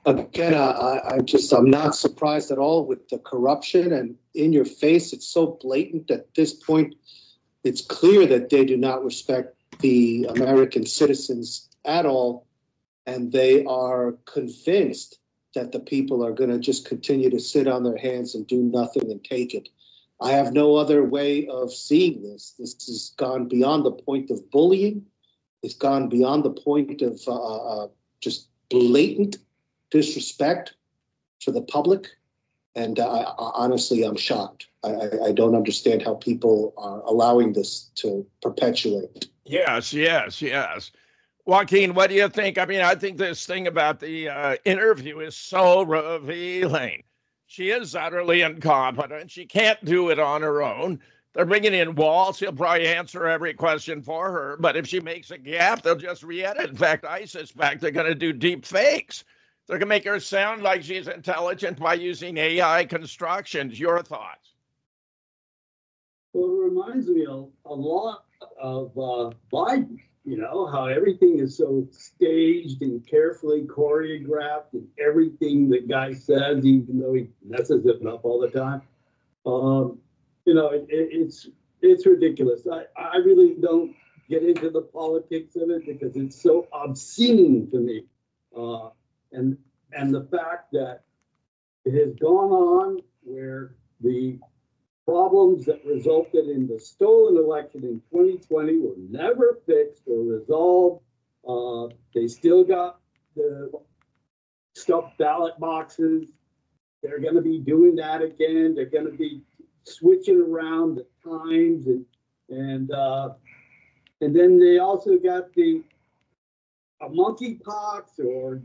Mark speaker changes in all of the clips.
Speaker 1: Again, I'm not surprised at all with the corruption and in your face. It's so blatant at this point. It's clear that they do not respect the American citizens at all, and they are convinced that the people are going to just continue to sit on their hands and do nothing and take it. I have no other way of seeing this. This has gone beyond the point of bullying. It's gone beyond the point of just blatant disrespect for the public. And honestly, I'm shocked. I don't understand how people are allowing this to perpetuate.
Speaker 2: Yes. Joaquin, what do you think? I mean, I think this thing about the interview is so revealing. She is utterly incompetent. She can't do it on her own. They're bringing in Waltz. He'll probably answer every question for her. But if she makes a gap, they'll just re-edit. In fact, I suspect they're going to do deep fakes. They're going to make her sound like she's intelligent by using AI constructions. Your thoughts?
Speaker 3: Well, it reminds me a lot of Biden, how everything is so staged and carefully choreographed and everything the guy says, even though he messes it up all the time. It's ridiculous. I really don't get into the politics of it because it's so obscene to me. And the fact that it has gone on where the problems that resulted in the stolen election in 2020 were never fixed or resolved. They still got the stuffed ballot boxes. They're going to be doing that again. They're going to be switching around the times and then they also got a monkeypox or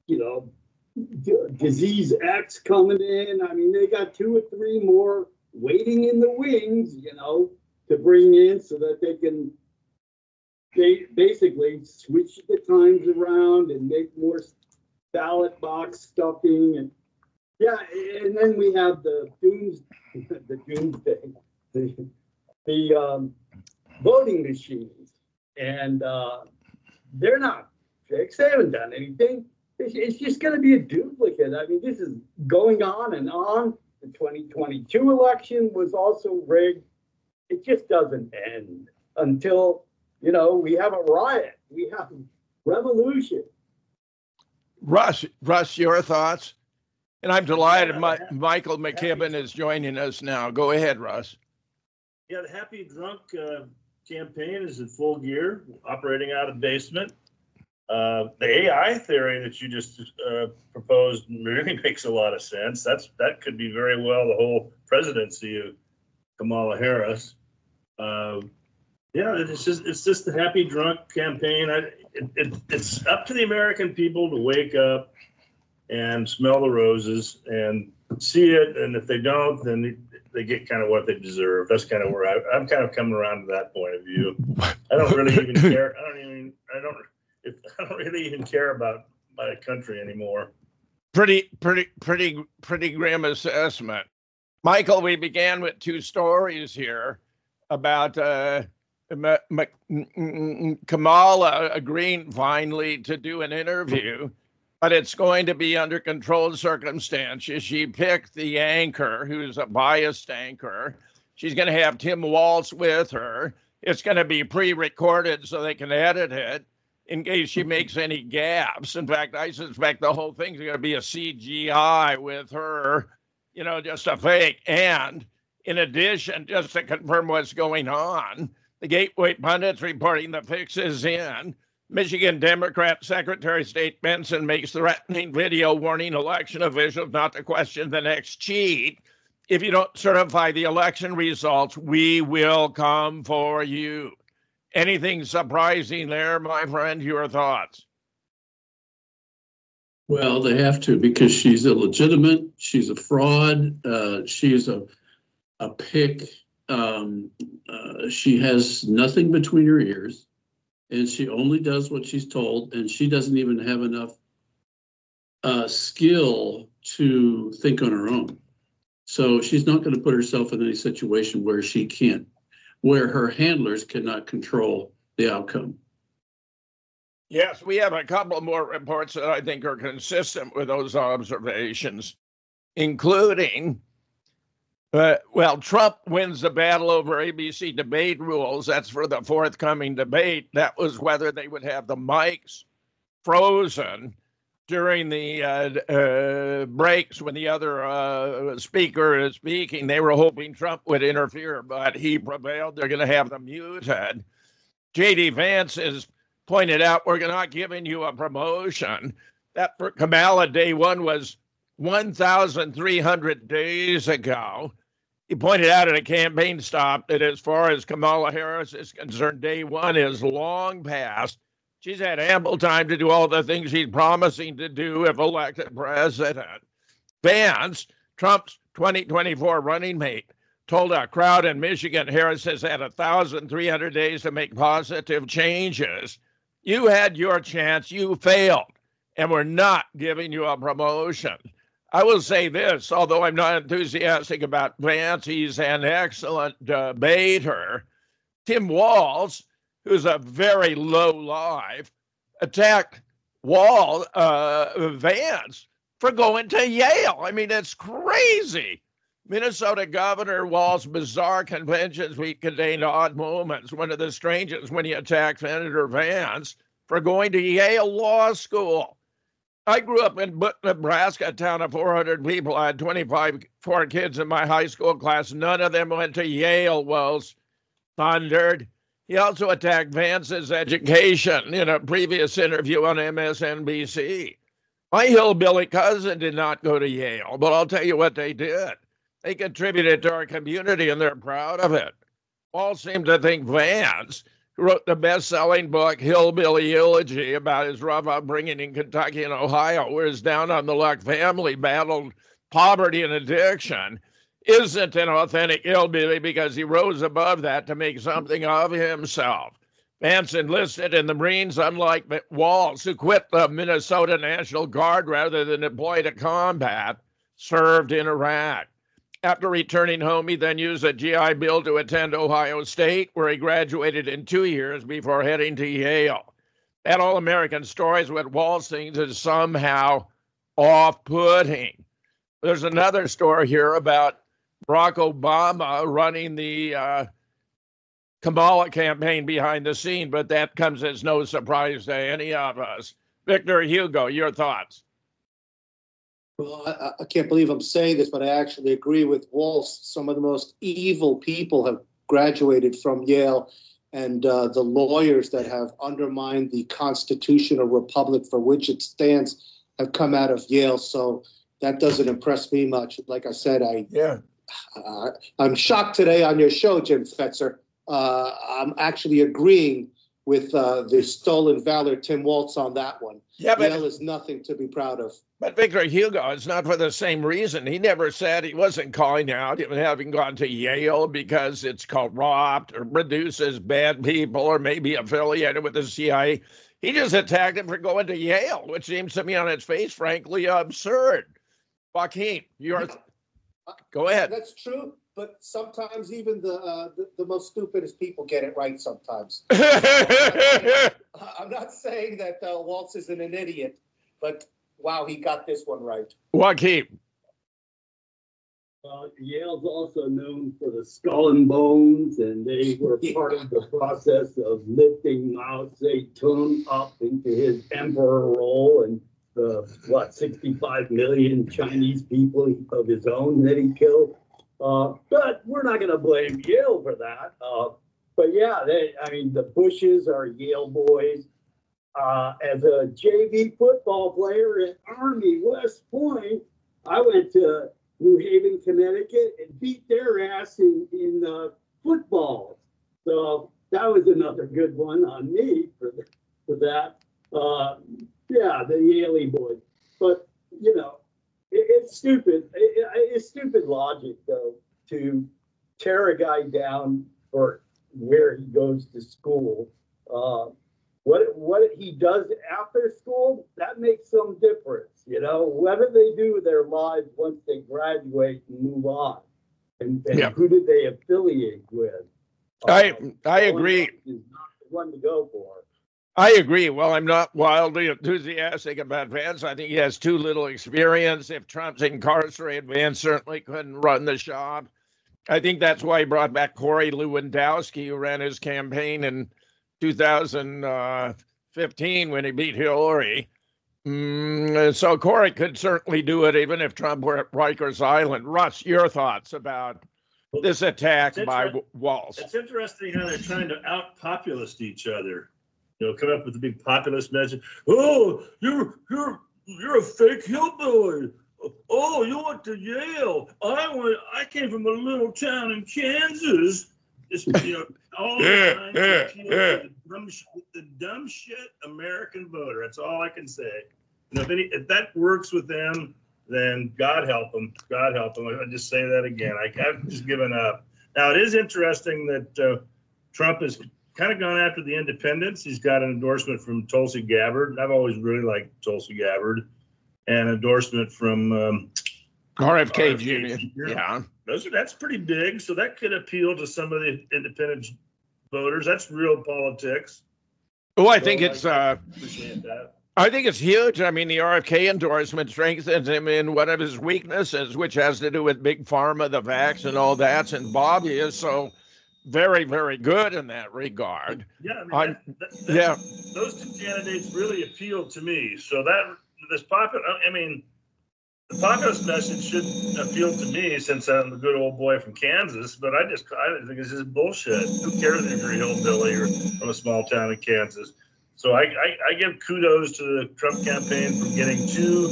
Speaker 3: disease X coming in. I mean, they got 2 or 3 more waiting in the wings, to bring in so that they can basically switch the times around and make more ballot box stuffing. And then we have the doomsday, the voting machines. And they're not fixed. They haven't done anything. It's just going to be a duplicate. I mean, this is going on and on. The 2022 election was also rigged. It just doesn't end until, we have a riot. We have revolution.
Speaker 2: Russ, your thoughts? And I'm delighted Michael McKibben is joining us now. Go ahead, Russ.
Speaker 4: Yeah, the Happy Drunk campaign is in full gear, operating out of basement. The AI theory that you just proposed really makes a lot of sense. That could be very well the whole presidency of Kamala Harris. It's just the Happy Drunk campaign. It's up to the American people to wake up and smell the roses and see it. And if they don't, then they get kind of what they deserve. That's kind of where I'm kind of coming around to that point of view. I don't really even care. I don't really even care about my country anymore.
Speaker 2: Pretty grim assessment. Michael, we began with 2 stories here about Kamala agreeing finally to do an interview, but it's going to be under controlled circumstances. She picked the anchor, who's a biased anchor. She's going to have Tim Waltz with her. It's going to be pre-recorded so they can edit it in case she makes any gaps. In fact, I suspect the whole thing's going to be a CGI with her, just a fake. And in addition, just to confirm what's going on, the Gateway pundits reporting the fix is in. Michigan Democrat Secretary of State Benson makes threatening video warning election officials not to question the next cheat. If you don't certify the election results, we will come for you. Anything surprising there, my friend? Your thoughts?
Speaker 5: Well, they have to, because she's illegitimate. She's a fraud. She's a pick. She has nothing between her ears, and she only does what she's told, and she doesn't even have enough skill to think on her own. So she's not going to put herself in any situation where where her handlers cannot control the outcome.
Speaker 2: Yes, we have a couple more reports that I think are consistent with those observations, including, Trump wins the battle over ABC debate rules. That's for the forthcoming debate. That was whether they would have the mics frozen during the breaks when the other speaker is speaking. They were hoping Trump would interfere, but he prevailed. They're going to have them muted. J.D. Vance has pointed out, we're not giving you a promotion. That for Kamala day one was 1,300 days ago. He pointed out at a campaign stop that as far as Kamala Harris is concerned, day one is long past. She's had ample time to do all the things she's promising to do if elected president. Vance, Trump's 2024 running mate, told a crowd in Michigan Harris has had 1,300 days to make positive changes. You had your chance, you failed, and we're not giving you a promotion. I will say this, although I'm not enthusiastic about Vance, he's an excellent debater. Tim Walz, who's a very low life, attacked Vance for going to Yale. I mean, it's crazy. Minnesota Governor Walz's bizarre conventions week contained odd moments. One of the strangest when he attacked Senator Vance for going to Yale Law School. I grew up in Butte, Nebraska, a town of 400 people. I had 24 kids in my high school class. None of them went to Yale, Walz thundered. He also attacked Vance's education in a previous interview on MSNBC. My hillbilly cousin did not go to Yale, but I'll tell you what they did. They contributed to our community, and they're proud of it. All seem to think Vance, who wrote the best-selling book, Hillbilly Eulogy, about his rough upbringing in Kentucky and Ohio, where his down-on-the-luck family battled poverty and addiction, isn't an authentic hillbilly because he rose above that to make something of himself. Vance enlisted in the Marines, unlike Walz, who quit the Minnesota National Guard rather than deploy to combat, served in Iraq. After returning home, he then used a GI Bill to attend Ohio State, where he graduated in 2 years before heading to Yale. That all-American story is what Walz thinks is somehow off-putting. There's another story here about Barack Obama running the Kamala campaign behind the scene, but that comes as no surprise to any of us. Victor Hugo, your thoughts?
Speaker 1: Well, I can't believe I'm saying this, but I actually agree with Walz. Some of the most evil people have graduated from Yale, and the lawyers that have undermined the constitutional republic for which it stands have come out of Yale. So that doesn't impress me much. Like I said, I'm shocked today on your show, Jim Fetzer. I'm actually agreeing with the stolen valor, Tim Walz, on that one. Yeah, but Yale is nothing to be proud of.
Speaker 2: But Victor Hugo, it's not for the same reason. He never said, he wasn't calling out having gone to Yale because it's corrupt or produces bad people or maybe affiliated with the CIA. He just attacked him for going to Yale, which seems to me on its face, frankly, absurd. Joaquin, go ahead.
Speaker 1: That's true, but sometimes even the most stupidest people get it right sometimes. I'm not saying that Walz isn't an idiot, but wow, he got this one right.
Speaker 2: Joaquin.
Speaker 3: Yale's also known for the Skull and Bones, and they were part of the process of lifting Mao Zedong up into his emperor role, and the 65 million Chinese people of his own that he killed. But we're not going to blame Yale for that. But yeah, the Bushes are Yale boys. As a JV football player at Army West Point, I went to New Haven, Connecticut, and beat their ass in football. So that was another good one on me for that. Yeah, the Yale boys. But, it's stupid. It's stupid logic, though, to tear a guy down for where he goes to school. What he does after school, that makes some difference, whether they do with their lives once they graduate and move on. And who did they affiliate with?
Speaker 2: I agree.
Speaker 3: Is not the one to go for.
Speaker 2: I agree. Well, I'm not wildly enthusiastic about Vance. I think he has too little experience. If Trump's incarcerated, Vance certainly couldn't run the shop. I think that's why he brought back Corey Lewandowski, who ran his campaign in 2015 when he beat Hillary. So Corey could certainly do it, even if Trump were at Rikers Island. Russ, your thoughts about this attack by Walz?
Speaker 4: It's interesting how they're trying to out-populist each other. Come up with a big populist message. Oh, you're a fake hillbilly. Oh, you went to Yale. I came from a little town in Kansas. Just, all the dumb shit American voter. That's all I can say. If that works with them, then God help them. God help them. I just say that again. I've just given up. Now, it is interesting that Trump has kind of gone after the independents. He's got an endorsement from Tulsi Gabbard. I've always really liked Tulsi Gabbard. And endorsement from
Speaker 2: RFK Jr. Yeah.
Speaker 4: That's pretty big. So that could appeal to some of the independent voters. That's real politics.
Speaker 2: Oh, I think it's
Speaker 4: appreciate that.
Speaker 2: I think it's huge. I mean, the RFK endorsement strengthens him in one of his weaknesses, which has to do with big pharma, the vax, and all that. And Bobby is so very, very good in that regard.
Speaker 4: Yeah, those two candidates really appeal to me. So the populist message should appeal to me since I'm a good old boy from Kansas, but I think it's just bullshit. Who cares if you're a hillbilly or from a small town in Kansas? So I give kudos to the Trump campaign for getting two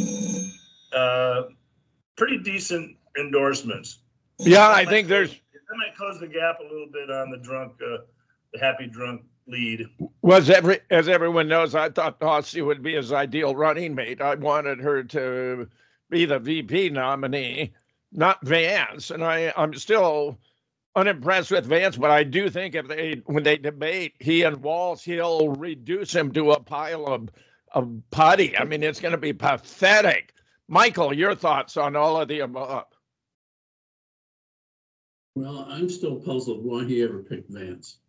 Speaker 4: pretty decent endorsements.
Speaker 2: Yeah, I think that
Speaker 4: might close the gap a little bit on the happy drunk lead.
Speaker 2: As everyone knows, I thought Tulsi would be his ideal running mate. I wanted her to be the VP nominee, not Vance. And I'm still unimpressed with Vance, but I do think when they debate, he and Walz, he'll reduce him to a pile of putty. I mean, it's going to be pathetic. Michael, your thoughts on all of the above?
Speaker 5: Well, I'm still puzzled why he ever picked Vance.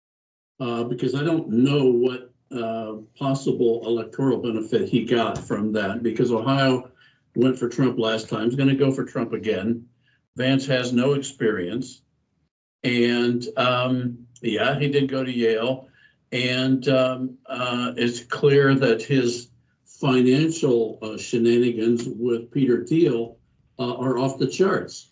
Speaker 5: Because I don't know what possible electoral benefit he got from that, because Ohio went for Trump last time, is going to go for Trump again. Vance has no experience. And he did go to Yale. And it's clear that his financial shenanigans with Peter Thiel are off the charts.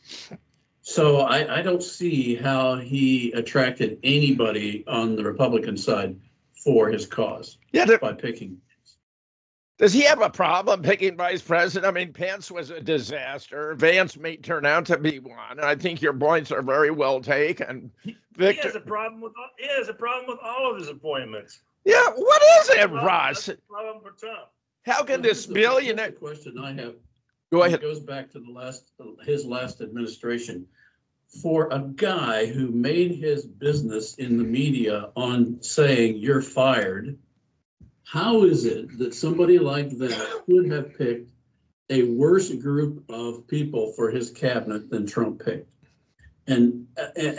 Speaker 5: So I don't see how he attracted anybody on the Republican side for his cause by picking.
Speaker 2: Does he have a problem picking vice president? I mean, Pence was a disaster. Vance may turn out to be one. I think your points are very well taken.
Speaker 4: Victor, he has a problem with all of his appointments.
Speaker 2: Yeah, what is it, Ross?
Speaker 4: That's a problem for Trump.
Speaker 2: How can this billionaire?
Speaker 5: The question I have.
Speaker 2: Go ahead.
Speaker 5: It goes back to his last administration. For a guy who made his business in the media on saying you're fired, how is it that somebody like that would have picked a worse group of people for his cabinet than Trump picked? And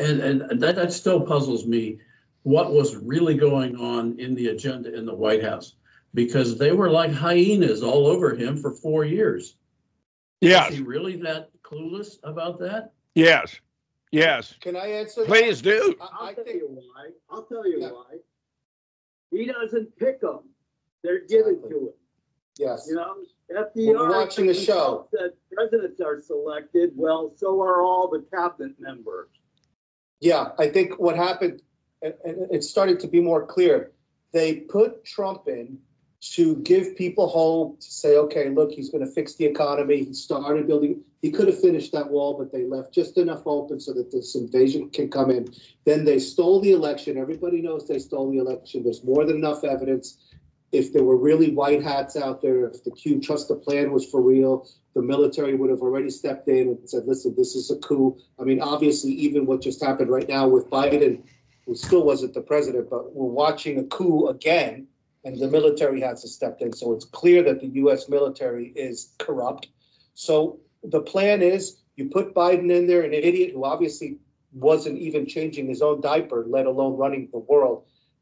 Speaker 5: that still puzzles me. What was really going on in the agenda in the White House? Because they were like hyenas all over him for 4 years.
Speaker 2: Yes.
Speaker 5: Is he really that clueless about that?
Speaker 2: Yes. Yes.
Speaker 1: Can I answer?
Speaker 2: Please do.
Speaker 3: I'll tell you why. Why. He doesn't pick them. They're given to him.
Speaker 1: Yes.
Speaker 3: FDR.
Speaker 1: We're watching the show.
Speaker 3: That presidents are selected. Well, so are all the cabinet members.
Speaker 1: Yeah, I think what happened, and it started to be more clear. They put Trump in to give people hope, to say, okay, look, he's going to fix the economy. He started building. He could have finished that wall, but they left just enough open so that this invasion can come in. Then they stole the election. Everybody knows they stole the election. There's more than enough evidence. If there were really white hats out there, if the Q trust the plan was for real, the military would have already stepped in and said, listen, this is a coup. I mean, obviously, even what just happened right now with Biden, who still wasn't the president, but we're watching a coup again, and the military has to step in. So it's clear that the U.S. military is corrupt. So the plan is you put Biden in there, an idiot who obviously wasn't even changing his own diaper, let alone running the world.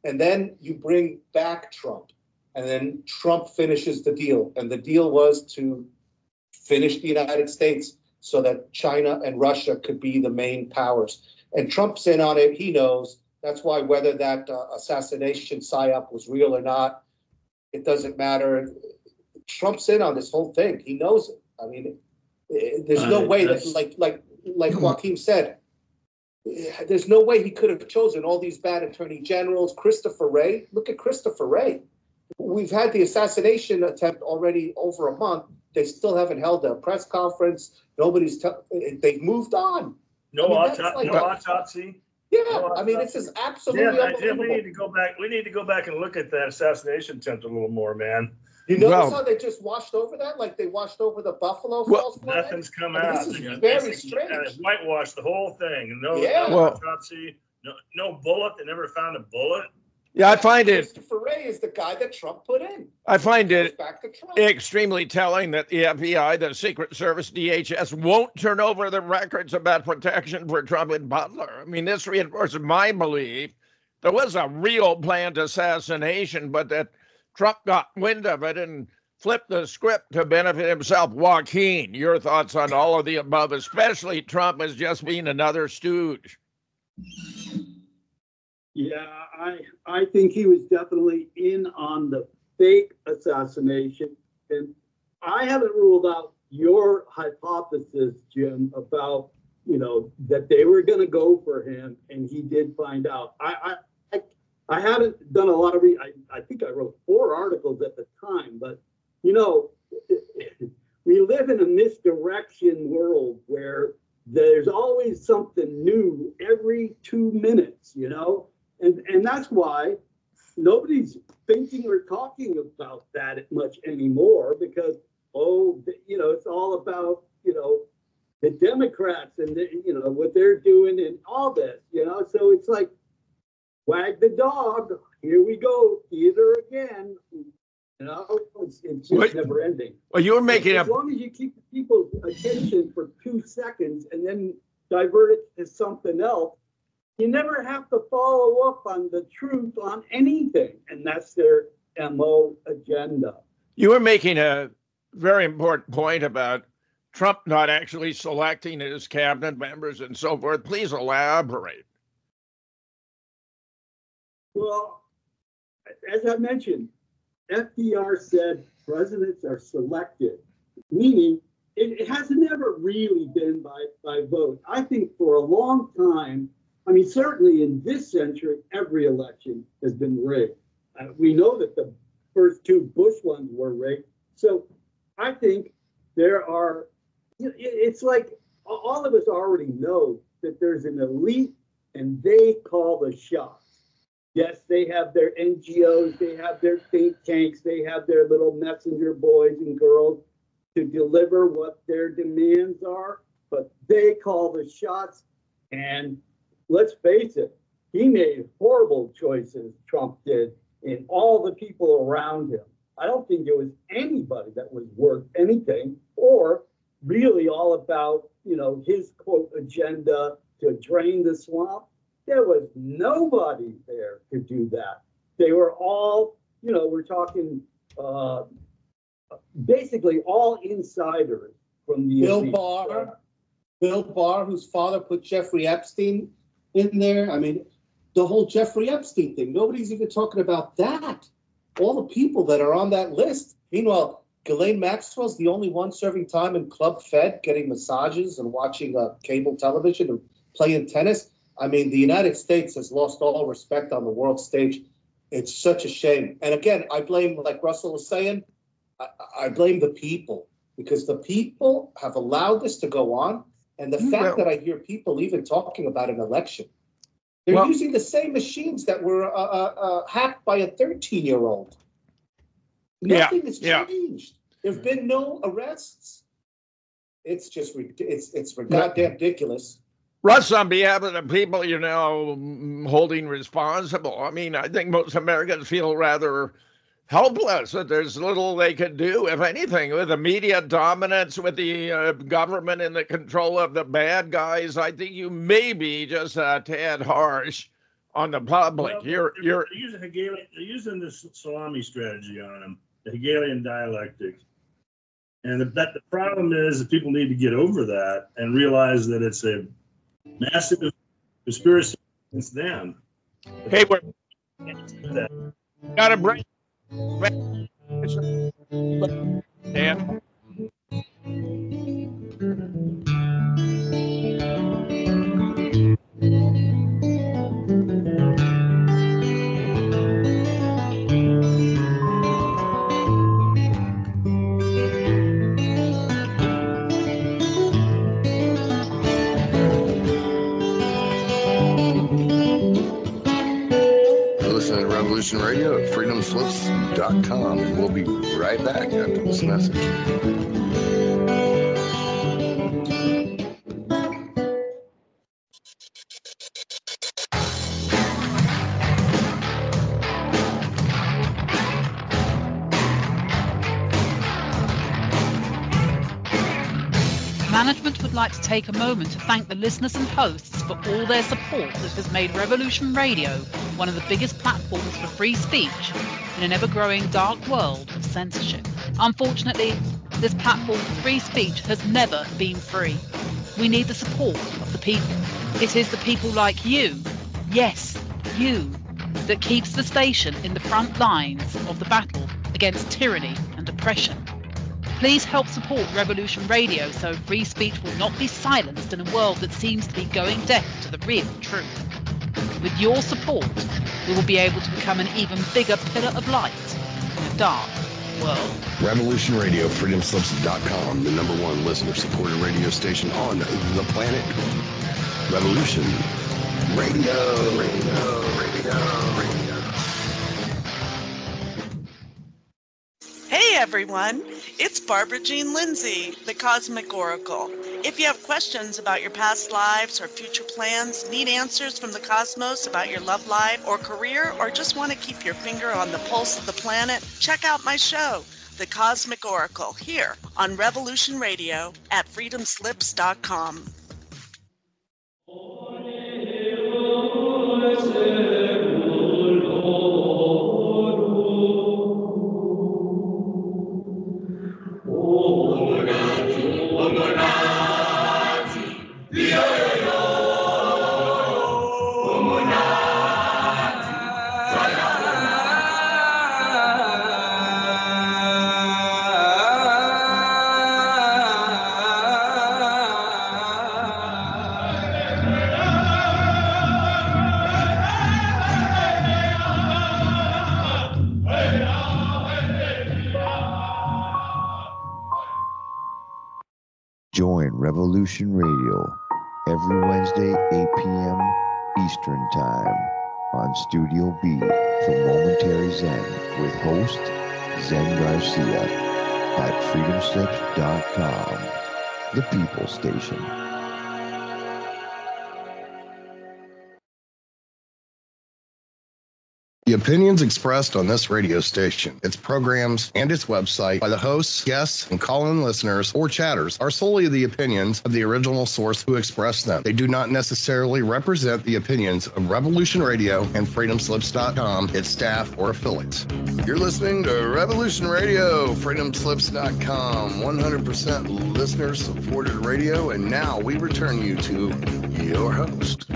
Speaker 1: And then you bring back Trump, and then Trump finishes the deal. And the deal was to finish the United States so that China and Russia could be the main powers. And Trump's in on it. He knows. That's why whether that assassination psyop was real or not, it doesn't matter. Trump's in on this whole thing. He knows it. I mean, there's no way that, like Joaquin said, there's no way he could have chosen all these bad attorney generals. Christopher Wray, look at Christopher Wray. We've had the assassination attempt already over a month. They still haven't held a press conference. They've moved on.
Speaker 4: No autopsy.
Speaker 1: Yeah, I mean, this is absolutely unbelievable.
Speaker 4: We need to go back. We need to go back and look at that assassination attempt a little more, man.
Speaker 1: You notice how they just washed over that, like they washed over the Buffalo Falls flag?
Speaker 4: Nothing's come out.
Speaker 1: This is very strange.
Speaker 4: Whitewashed the whole thing. No autopsy. No bullet. They never found a bullet.
Speaker 2: Yeah, I find it.
Speaker 1: Christopher Wray is the guy that Trump put in.
Speaker 2: I find it extremely telling that the FBI, the Secret Service, DHS won't turn over the records about protection for Trump and Butler. I mean, this reinforces my belief there was a real planned assassination, but that Trump got wind of it and flipped the script to benefit himself. Joaquin, your thoughts on all of the above, especially Trump as just being another stooge?
Speaker 3: Yeah, I think he was definitely in on the fake assassination. And I haven't ruled out your hypothesis, Jim, about, that they were going to go for him, and he did find out. I haven't done a lot of I think I wrote 4 articles at the time, but, we live in a misdirection world where there's always something new every 2 minutes, And that's why nobody's thinking or talking about that much anymore because, it's all about, the Democrats and, what they're doing and all this, So it's like, wag the dog. Here we go. Theater again. It's just never ending.
Speaker 2: Well, you were making
Speaker 3: as long as you keep people's attention for 2 seconds and then divert it to something else, you never have to follow up on the truth on anything. And that's their MO agenda.
Speaker 2: You were making a very important point about Trump not actually selecting his cabinet members and so forth. Please elaborate.
Speaker 3: Well, as I mentioned, FDR said presidents are selected, meaning it has never really been by vote. I think for a long time, certainly in this century, every election has been rigged. We know that the first 2 Bush ones were rigged. So I think there are, it's like all of us already know that there's an elite and they call the shots. Yes, they have their NGOs, they have their think tanks, they have their little messenger boys and girls to deliver what their demands are, but they call the shots. And let's face it, he made horrible choices, Trump did, in all the people around him. I don't think there was anybody that was worth anything or really all about, his quote agenda to drain the swamp. There was nobody there to do that. They were all, we're talking basically all insiders from the
Speaker 1: Bill Barr, whose father put Jeffrey Epstein in there. The whole Jeffrey Epstein thing. Nobody's even talking about that. All the people that are on that list. Meanwhile, Ghislaine Maxwell's the only one serving time in Club Fed, getting massages and watching cable television and playing tennis. The United States has lost all respect on the world stage. It's such a shame. And again, I blame, like Russell was saying, I blame the people because the people have allowed this to go on. And the fact that I hear people even talking about an election, they're using the same machines that were hacked by a 13-year-old. Nothing has changed. There's been no arrests. It's just it's goddamn ridiculous.
Speaker 2: Russ, on behalf of the people you're now holding responsible, I think most Americans feel rather helpless that there's little they could do, if anything, with the media dominance, with the government in the control of the bad guys. I think you may be just a tad harsh on the public.
Speaker 4: Well,
Speaker 2: You're
Speaker 4: they're using this salami strategy on them, the Hegelian dialectic. And the problem is that people need to get over that and realize that it's a massive conspiracy against them.
Speaker 2: hey, we're got to break. Dan.
Speaker 6: Listen to Revolution Radio at freedomslips.com. We'll be right back after this message.
Speaker 7: Management would like to take a moment to thank the listeners and hosts for all their support that has made Revolution Radio one of the biggest platforms for free speech in an ever-growing dark world of censorship. Unfortunately, this platform for free speech has never been free. We need the support of the people. It is the people like you, yes, you, that keeps the station in the front lines of the battle against tyranny and oppression. Please help support Revolution Radio so free speech will not be silenced in a world that seems to be going deaf to the real truth. With your support, we will be able to become an even bigger pillar of light in a dark world.
Speaker 6: Revolution Radio, freedomslips.com, the #1 listener-supported radio station on the planet. Revolution Radio.
Speaker 8: Hey everyone, it's Barbara Jean Lindsay, the Cosmic Oracle. If you have questions about your past lives or future plans, need answers from the cosmos about your love life or career, or just want to keep your finger on the pulse of the planet, check out my show, The Cosmic Oracle, here on Revolution Radio at freedomslips.com.
Speaker 9: Join Revolution Radio every Wednesday, 8 p.m. Eastern Time on Studio B for Momentary Zen with host Zen Garcia at freedomslips.com, the People Station.
Speaker 6: The opinions expressed on this radio station, its programs, and its website by the hosts, guests, and call-in listeners or chatters are solely the opinions of the original source who expressed them. They do not necessarily represent the opinions of Revolution Radio and freedomslips.com, its staff, or affiliates. You're listening to Revolution Radio, freedomslips.com, 100% listener-supported radio, and now we return you to your host.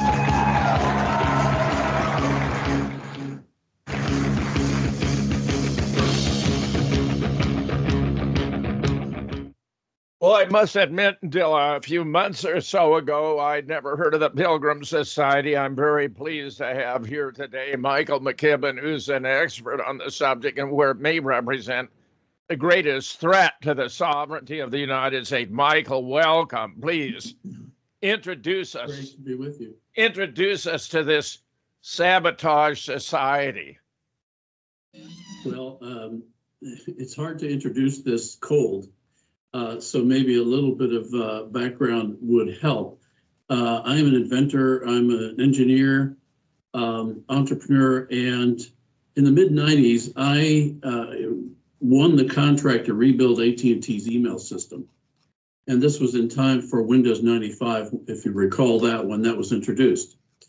Speaker 2: Well, I must admit, until a few months or so ago, I'd never heard of the Pilgrim Society. I'm very pleased to have here today Michael McKibben, who's an expert on the subject and where it may represent the greatest threat to the sovereignty of the United States. Michael, welcome. Please introduce us.
Speaker 5: Great to be with you.
Speaker 2: Introduce us to this sabotage society.
Speaker 5: Well, it's hard to introduce this cold. So maybe a little bit of background would help. I am an inventor, I'm an engineer, entrepreneur, and in the mid-90s, I won the contract to rebuild AT&T's email system. And this was in time for Windows 95, if you recall that when that was introduced.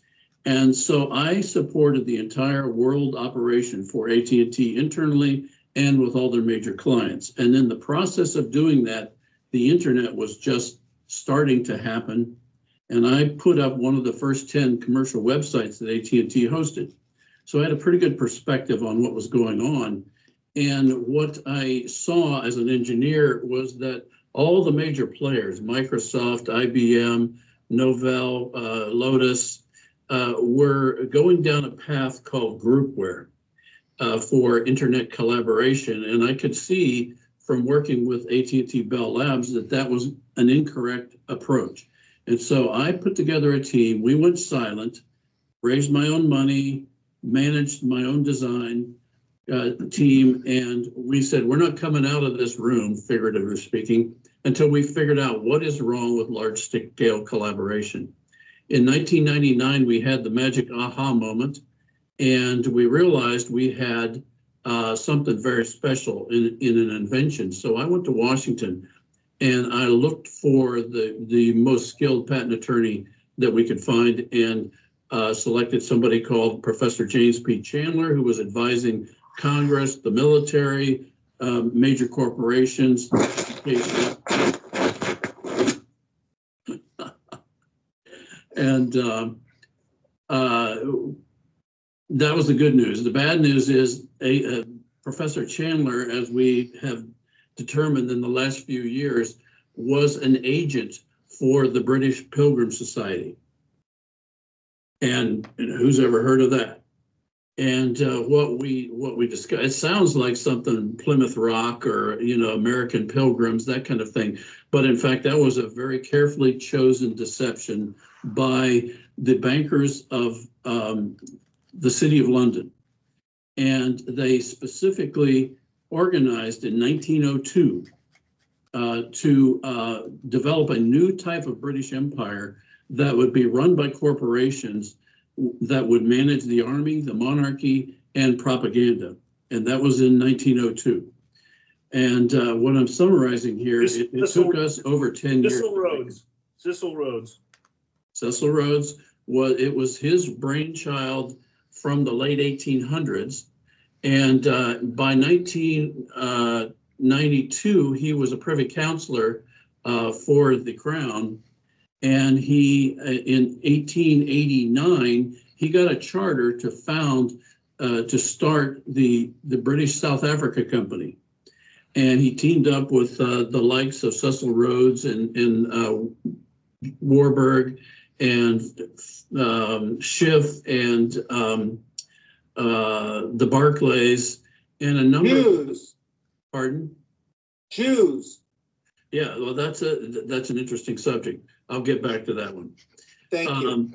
Speaker 5: And so I supported the entire world operation for AT&T internally and with all their major clients. And in the process of doing that, the internet was just starting to happen. And I put up one of the first 10 commercial websites that AT&T hosted. So I had a pretty good perspective on what was going on. And what I saw as an engineer was that all the major players, Microsoft, IBM, Novell, Lotus, were going down a path called groupware for internet collaboration. And I could see from working with AT&T Bell Labs that that was an incorrect approach. And so I put together a team. We went silent, raised my own money, managed my own design team, and we said, we're not coming out of this room, figuratively speaking, until we figured out what is wrong with large-scale collaboration. In 1999, we had the magic aha moment, and we realized we had something very special in an invention. So I went to Washington, and I looked for the most skilled patent attorney that we could find, and selected somebody called Professor James P. Chandler, who was advising Congress, the military, major corporations. And that was the good news. The bad news is Professor Chandler, as we have determined in the last few years, was an agent for the British Pilgrim Society. And who's ever heard of that? And what we discussed, it sounds like something Plymouth Rock or American Pilgrims, that kind of thing. But in fact, that was a very carefully chosen deception by the bankers of the City of London. And they specifically organized in 1902 to develop a new type of British Empire that would be run by corporations that would manage the army, the monarchy, and propaganda. And that was in 1902. And what I'm summarizing here, it took us over 10 years.
Speaker 4: Cecil Rhodes.
Speaker 5: Cecil Rhodes, was his brainchild from the late 1800s. And by 1992, he was a privy councillor for the Crown. And he, in 1889, he got a charter to start the British South Africa Company. And he teamed up with the likes of Cecil Rhodes and Warburg and Schiff and the Barclays and a number
Speaker 1: Jews.
Speaker 5: Pardon?
Speaker 1: Jews.
Speaker 5: Yeah, well, that's an interesting subject. I'll get back to that one.
Speaker 1: Thank you.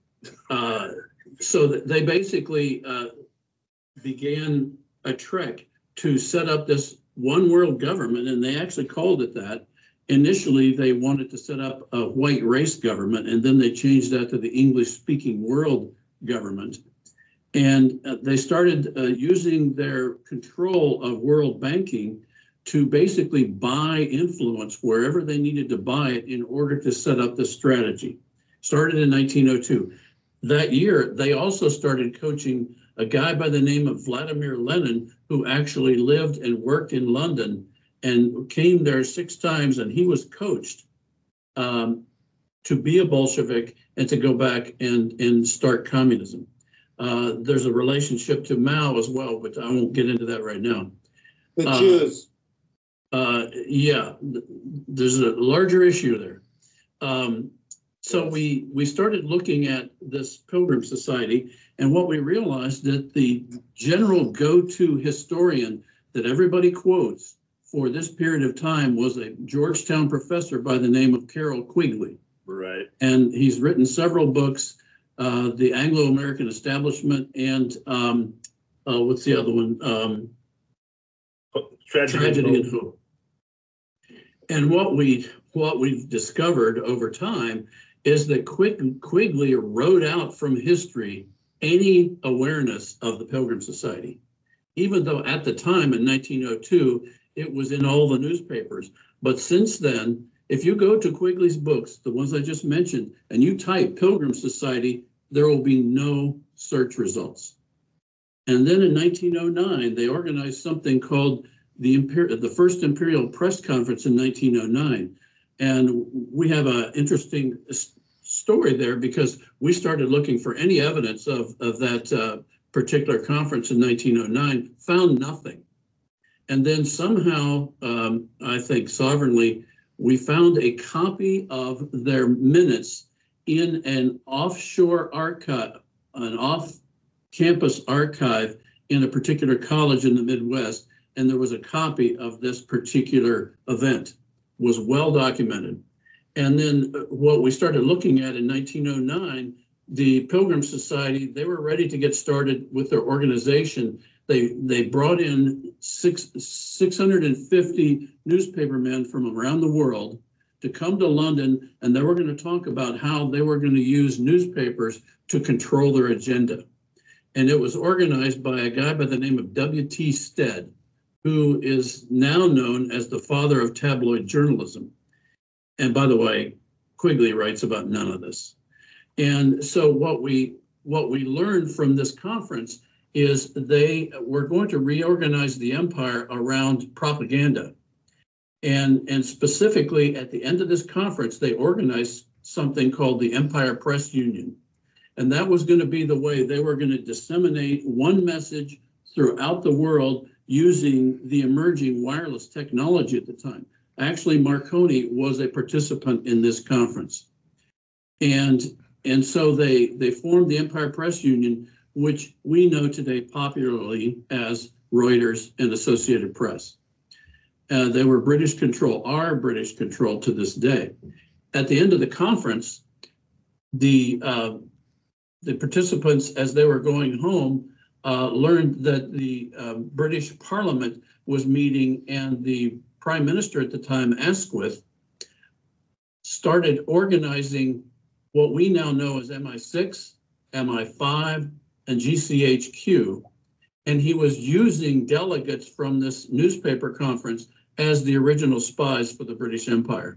Speaker 5: So they basically began a trek to set up this one world government, and they actually called it that. Initially, they wanted to set up a white race government, and then they changed that to the English-speaking world government. And they started using their control of world banking to basically buy influence wherever they needed to buy it in order to set up this strategy. Started in 1902. That year, they also started coaching a guy by the name of Vladimir Lenin, who actually lived and worked in London and came there 6 times, and he was coached to be a Bolshevik and to go back and start communism. There's a relationship to Mao as well, but I won't get into that right now.
Speaker 1: The Jews.
Speaker 5: Yeah, there's a larger issue there. So we started looking at this Pilgrim Society, and what we realized that the general go-to historian that everybody quotes for this period of time was a Georgetown professor by the name of Carroll Quigley.
Speaker 4: Right.
Speaker 5: And he's written several books, The Anglo-American Establishment and what's the other one? Tragedy and Hope. And what we've discovered over time is that Quigley wrote out from history any awareness of the Pilgrim Society, even though at the time in 1902, it was in all the newspapers. But since then, if you go to Quigley's books, the ones I just mentioned, and you type Pilgrim Society, there will be no search results. And then in 1909, they organized something called the First Imperial Press Conference in 1909. And we have an interesting story there because we started looking for any evidence of that particular conference in 1909, found nothing. And then somehow, I think sovereignly, we found a copy of their minutes in an offshore archive, an off-campus archive in a particular college in the Midwest. And there was a copy of this particular event, was well documented. And then what we started looking at in 1909, the Pilgrim Society, they were ready to get started with their organization. They brought in 650 newspapermen from around the world to come to London, and they were going to talk about how they were going to use newspapers to control their agenda. And it was organized by a guy by the name of W.T. Stead, who is now known as the father of tabloid journalism. And by the way, Quigley writes about none of this. And so what we learned from this conference is they were going to reorganize the empire around propaganda. And specifically at the end of this conference, they organized something called the Empire Press Union. And that was going to be the way they were going to disseminate one message throughout the world using the emerging wireless technology at the time. Actually, Marconi was a participant in this conference. And so they formed the Empire Press Union, which we know today popularly as Reuters and Associated Press. They were British control, are British control to this day. At the end of the conference, the participants, as they were going home, learned that the British Parliament was meeting, and the Prime Minister at the time, Asquith, started organizing what we now know as MI6, MI5, and GCHQ. And he was using delegates from this newspaper conference as the original spies for the British Empire.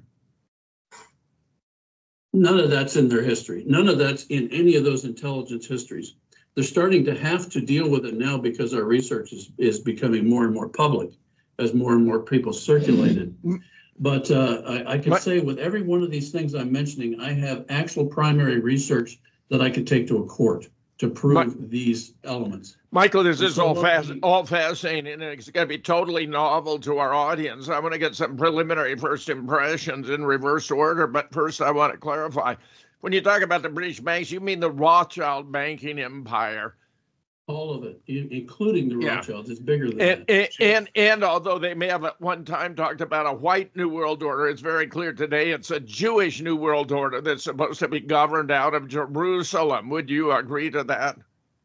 Speaker 5: None of that's in their history. None of that's in any of those intelligence histories. They're starting to have to deal with it now because our research is becoming more and more public as more and more people circulate it. But I can say with every one of these things I'm mentioning, I have actual primary research that I could take to a court to prove these elements.
Speaker 2: Michael, this is all fascinating, and it's going to be totally novel to our audience. I want to get some preliminary first impressions in reverse order, but first I want to clarify. When you talk about the British banks, you mean the Rothschild banking empire.
Speaker 5: All of it, including the Rothschilds, is bigger than
Speaker 2: that. And although they may have at one time talked about a white New World Order, it's very clear today it's a Jewish New World Order that's supposed to be governed out of Jerusalem. Would you agree to that?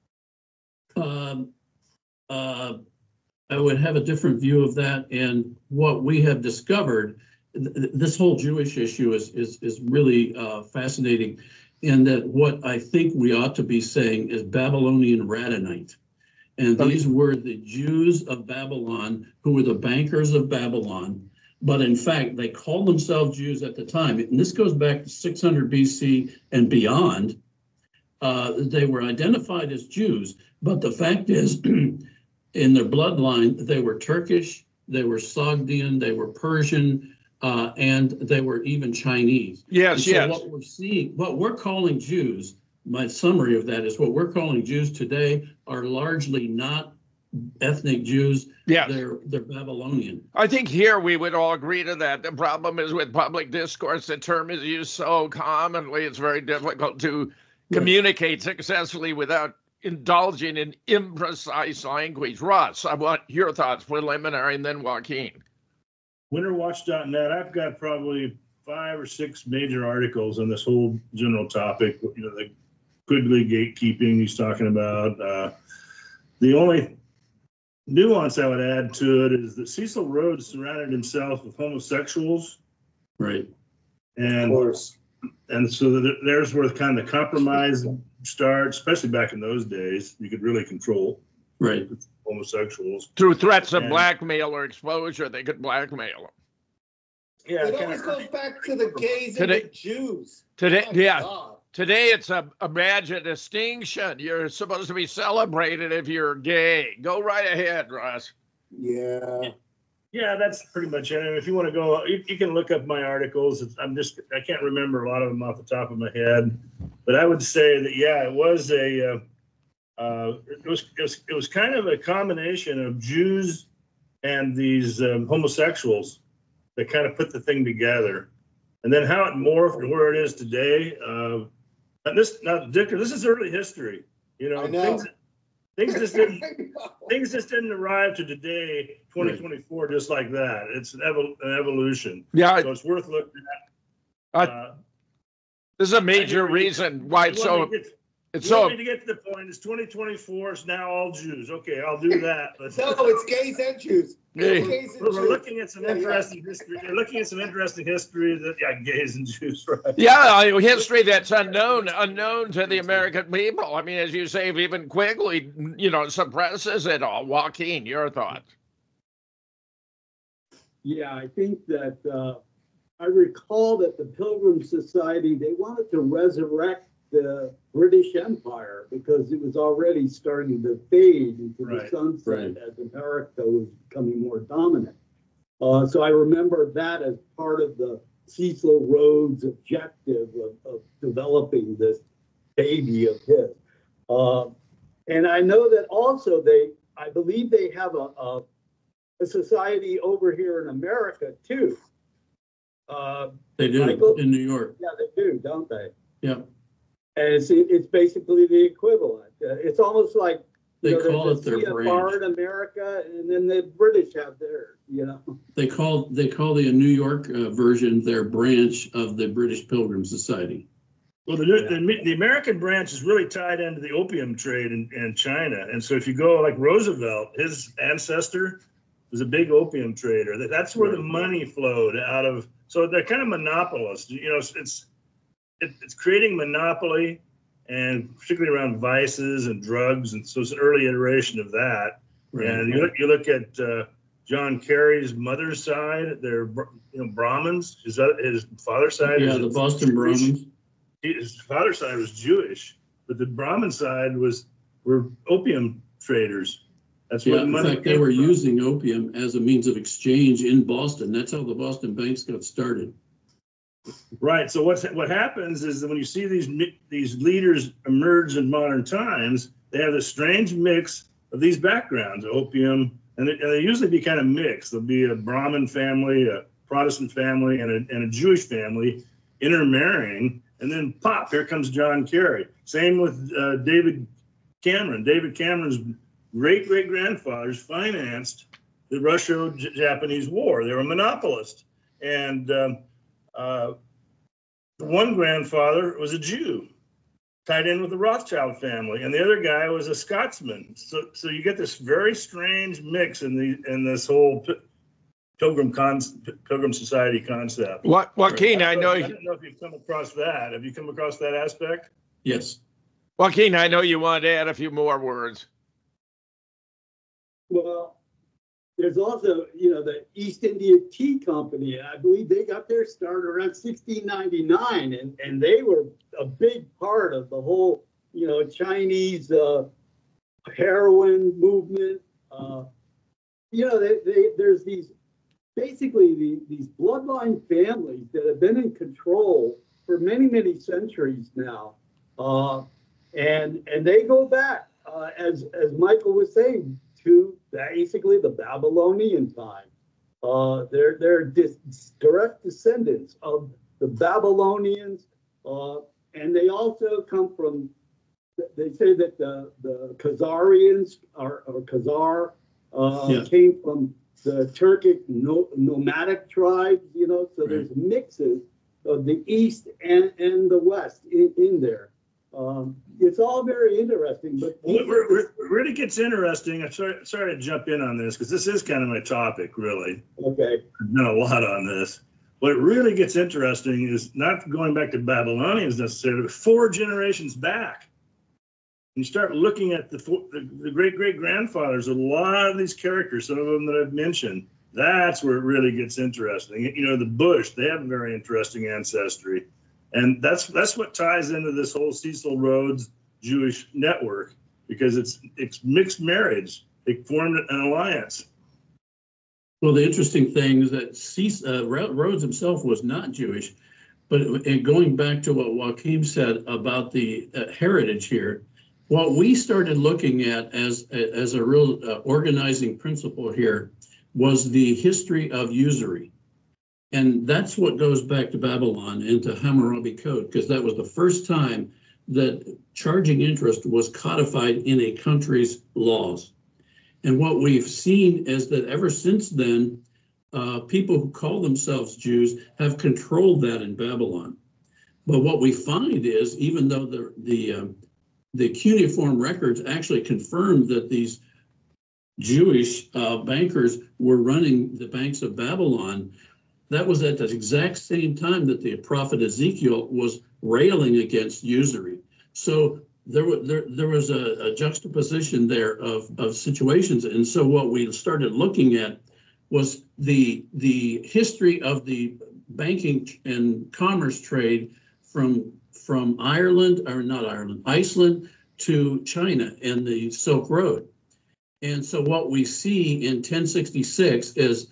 Speaker 5: I would have a different view of that. And what we have discovered, this whole Jewish issue is really fascinating. And that what I think we ought to be saying is Babylonian Radhanite. And these were the Jews of Babylon who were the bankers of Babylon. But in fact, they called themselves Jews at the time. And this goes back to 600 BC and beyond. They were identified as Jews. But the fact is, in their bloodline, they were Turkish, they were Sogdian, they were Persian, and they were even Chinese.
Speaker 2: Yes,
Speaker 5: yes. What we're seeing, what we're calling Jews, my summary of that is what we're calling Jews today are largely not ethnic Jews.
Speaker 2: Yes.
Speaker 5: They're Babylonian.
Speaker 2: I think here we would all agree to that. The problem is with public discourse, the term is used so commonly, it's very difficult to communicate successfully without indulging in imprecise language. Russ, I want your thoughts preliminary, and then Joaquin.
Speaker 4: Winterwatch.net, I've got probably 5 or 6 major articles on this whole general topic. You know, the Quigley gatekeeping he's talking about. The only nuance I would add to it is that Cecil Rhodes surrounded himself with homosexuals.
Speaker 5: Right.
Speaker 4: And, of course. And so there's where kind of the compromise starts, especially back in those days. You could really control.
Speaker 5: Right.
Speaker 4: Homosexuals.
Speaker 2: Through threats of blackmail or exposure, they could blackmail them.
Speaker 1: Yeah, it always goes back to the gays and the Jews.
Speaker 2: Today, yeah.
Speaker 1: God.
Speaker 2: Today it's a badge of distinction. You're supposed to be celebrated if you're gay. Go right ahead, Russ.
Speaker 1: Yeah.
Speaker 4: Yeah, that's pretty much it. And if you want to go, you can look up my articles. I can't remember a lot of them off the top of my head, but I would say that, yeah, it was it was kind of a combination of Jews and these homosexuals that kind of put the thing together. And then how it morphed and where it is today. Dicker, this is early history. You know,
Speaker 1: I know.
Speaker 4: Things just didn't arrive to today, 2024, just like that. It's an evolution.
Speaker 2: Yeah.
Speaker 4: So it's worth looking at.
Speaker 2: This is a major reason why it's so.
Speaker 4: It's so. To get to the point, it's 2024. It's now all Jews. Okay, I'll do that.
Speaker 1: No, it's gays and Jews.
Speaker 4: We're looking at some interesting history. We're looking at some interesting history that gays and Jews, right?
Speaker 2: Yeah, history that's unknown to the American people. I mean, as you say, even Quigley, suppresses it all. Joaquin, your thoughts?
Speaker 3: Yeah, I think that I recall that the Pilgrim Society, they wanted to resurrect the British Empire because it was already starting to fade into the sunset as America was becoming more dominant. So I remember that as part of the Cecil Rhodes objective of developing this baby of his. And I know that also I believe they have a society over here in America too.
Speaker 5: They do,
Speaker 3: Michael?
Speaker 5: in New York.
Speaker 3: Yeah, they do, don't they?
Speaker 5: Yeah.
Speaker 3: And it's basically the equivalent. It's almost like
Speaker 5: they call it their
Speaker 3: CFR in America, and then the British have theirs.
Speaker 5: They call the New York version their branch of the British Pilgrim Society.
Speaker 4: Well, the American branch is really tied into the opium trade in China, and so if you go like Roosevelt, his ancestor was a big opium trader. That's where the money flowed out of. So they're kind of monopolists. It's creating monopoly, and particularly around vices and drugs, and so it's an early iteration of that. Right. And you look at John Kerry's mother's side; they're Brahmins. His father's side,
Speaker 5: the Boston Brahmins.
Speaker 4: His father's side was Jewish, but the Brahmin side were opium traders. That's where the money.
Speaker 5: In fact, they were using opium as a means of exchange in Boston. That's how the Boston banks got started.
Speaker 4: Right. So what happens is that when you see these leaders emerge in modern times, they have this strange mix of these backgrounds, opium, and they usually be kind of mixed. There'll be a Brahmin family, a Protestant family, and a Jewish family intermarrying, and then pop, here comes John Kerry. Same with David Cameron. David Cameron's great-great-grandfathers financed the Russo-Japanese War. They were monopolists. And one grandfather was a Jew, tied in with the Rothschild family, and the other guy was a Scotsman. So you get this very strange mix in this whole Pilgrim Society concept.
Speaker 2: Joaquin,
Speaker 4: I don't know if you've come across that. Have you come across that aspect?
Speaker 5: Yes.
Speaker 2: Joaquin, I know you wanted to add a few more words.
Speaker 3: Well, there's also, the East India Tea Company. I believe they got their start around 1699, and they were a big part of the whole, Chinese heroin movement. There's these bloodline families that have been in control for many, many centuries now, and they go back, as Michael was saying, to basically the Babylonian time. They're direct descendants of the Babylonians, and they also come from. They say that the Khazarians or Khazar came from the Turkic nomadic tribes. So there's mixes of the East and the West in there. It's all very interesting, but
Speaker 4: it really gets interesting. I'm sorry to jump in on this because this is kind of my topic, really.
Speaker 3: Okay.
Speaker 4: I've done a lot on this. What really gets interesting is not going back to Babylonians necessarily, but 4 generations back. You start looking at the great-great-grandfathers, a lot of these characters, some of them that I've mentioned, that's where it really gets interesting. The Bush, they have a very interesting ancestry. And that's what ties into this whole Cecil Rhodes Jewish network, because it's mixed marriage. They formed an alliance.
Speaker 5: Well, the interesting thing is that Rhodes himself was not Jewish, but going back to what Joachim said about the heritage here, what we started looking at as a real organizing principle here was the history of usury. And that's what goes back to Babylon and to Hammurabi Code, because that was the first time that charging interest was codified in a country's laws. And what we've seen is that ever since then, people who call themselves Jews have controlled that in Babylon. But what we find is, even though the cuneiform records actually confirmed that these Jewish bankers were running the banks of Babylon, that was at the exact same time that the prophet Ezekiel was railing against usury. So there was a juxtaposition there of situations. And so what we started looking at was the history of the banking and commerce trade from Iceland to China and the Silk Road. And so what we see in 1066 is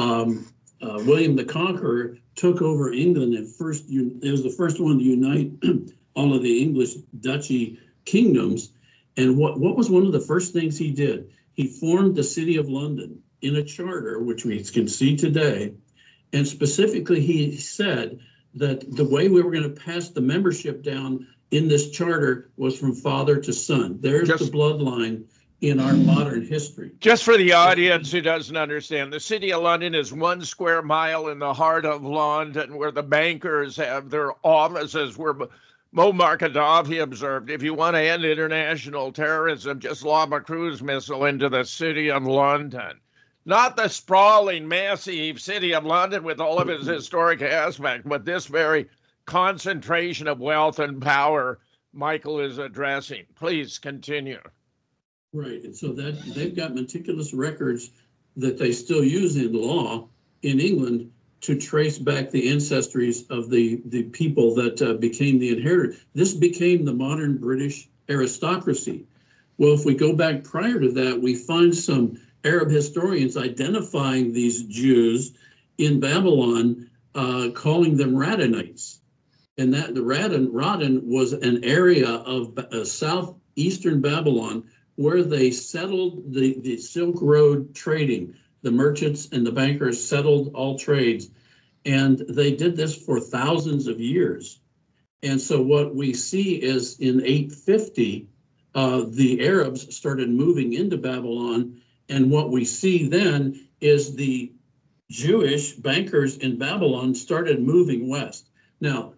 Speaker 5: William the Conqueror took over England, and it was the first one to unite all of the English duchy kingdoms. And what was one of the first things he did? He formed the City of London in a charter, which we can see today. And specifically, he said that the way we were going to pass the membership down in this charter was from father to son. There's the bloodline in our modern history.
Speaker 2: Just for the audience who doesn't understand, the City of London is 1 square mile in the heart of London, where the bankers have their offices, where Muammar Gaddafi observed, if you want to end international terrorism, just lob a cruise missile into the City of London. Not the sprawling, massive City of London with all of its historic aspects, but this very concentration of wealth and power Michael is addressing. Please continue.
Speaker 5: Right, and so that they've got meticulous records that they still use in law in England to trace back the ancestries of the people that became the inheritors. This became the modern British aristocracy. Well, if we go back prior to that, we find some Arab historians identifying these Jews in Babylon, calling them Radhanites. And that the Radhan was an area of southeastern Babylon where they settled the Silk Road trading. The merchants and the bankers settled all trades, and they did this for thousands of years. And so what we see is in 850, the Arabs started moving into Babylon, and what we see then is the Jewish bankers in Babylon started moving west. Now,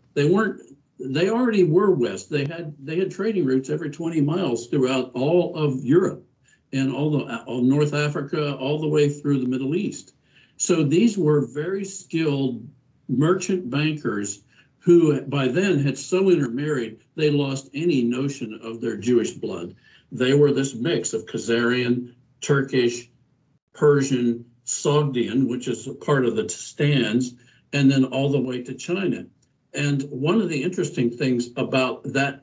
Speaker 5: they already were west. They had trading routes every 20 miles throughout all of Europe and all North Africa, all the way through the Middle East. So these were very skilled merchant bankers who by then had so intermarried, they lost any notion of their Jewish blood. They were this mix of Khazarian, Turkish, Persian, Sogdian, which is a part of the stands, and then all the way to China. And one of the interesting things about that,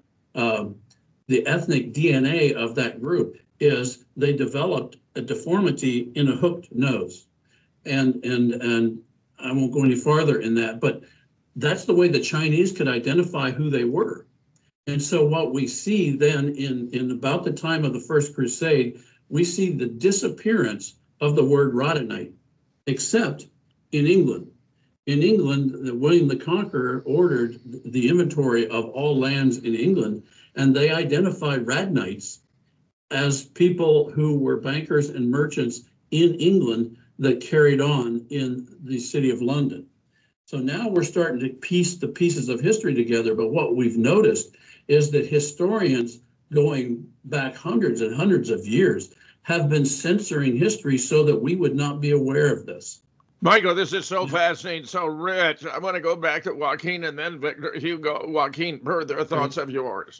Speaker 5: the ethnic DNA of that group is they developed a deformity in a hooked nose. And I won't go any farther in that, but that's the way the Chinese could identify who they were. And so what we see then in about the time of the First Crusade, we see the disappearance of the word Radhanite, except in England. In England, William the Conqueror ordered the inventory of all lands in England, and they identified Radhanites as people who were bankers and merchants in England that carried on in the City of London. So now we're starting to piece the pieces of history together, but what we've noticed is that historians going back hundreds and hundreds of years have been censoring history so that we would not be aware of this.
Speaker 2: Michael, this is so fascinating, so rich. I want to go back to Joaquin and then Victor Hugo. Joaquin, further thoughts of yours.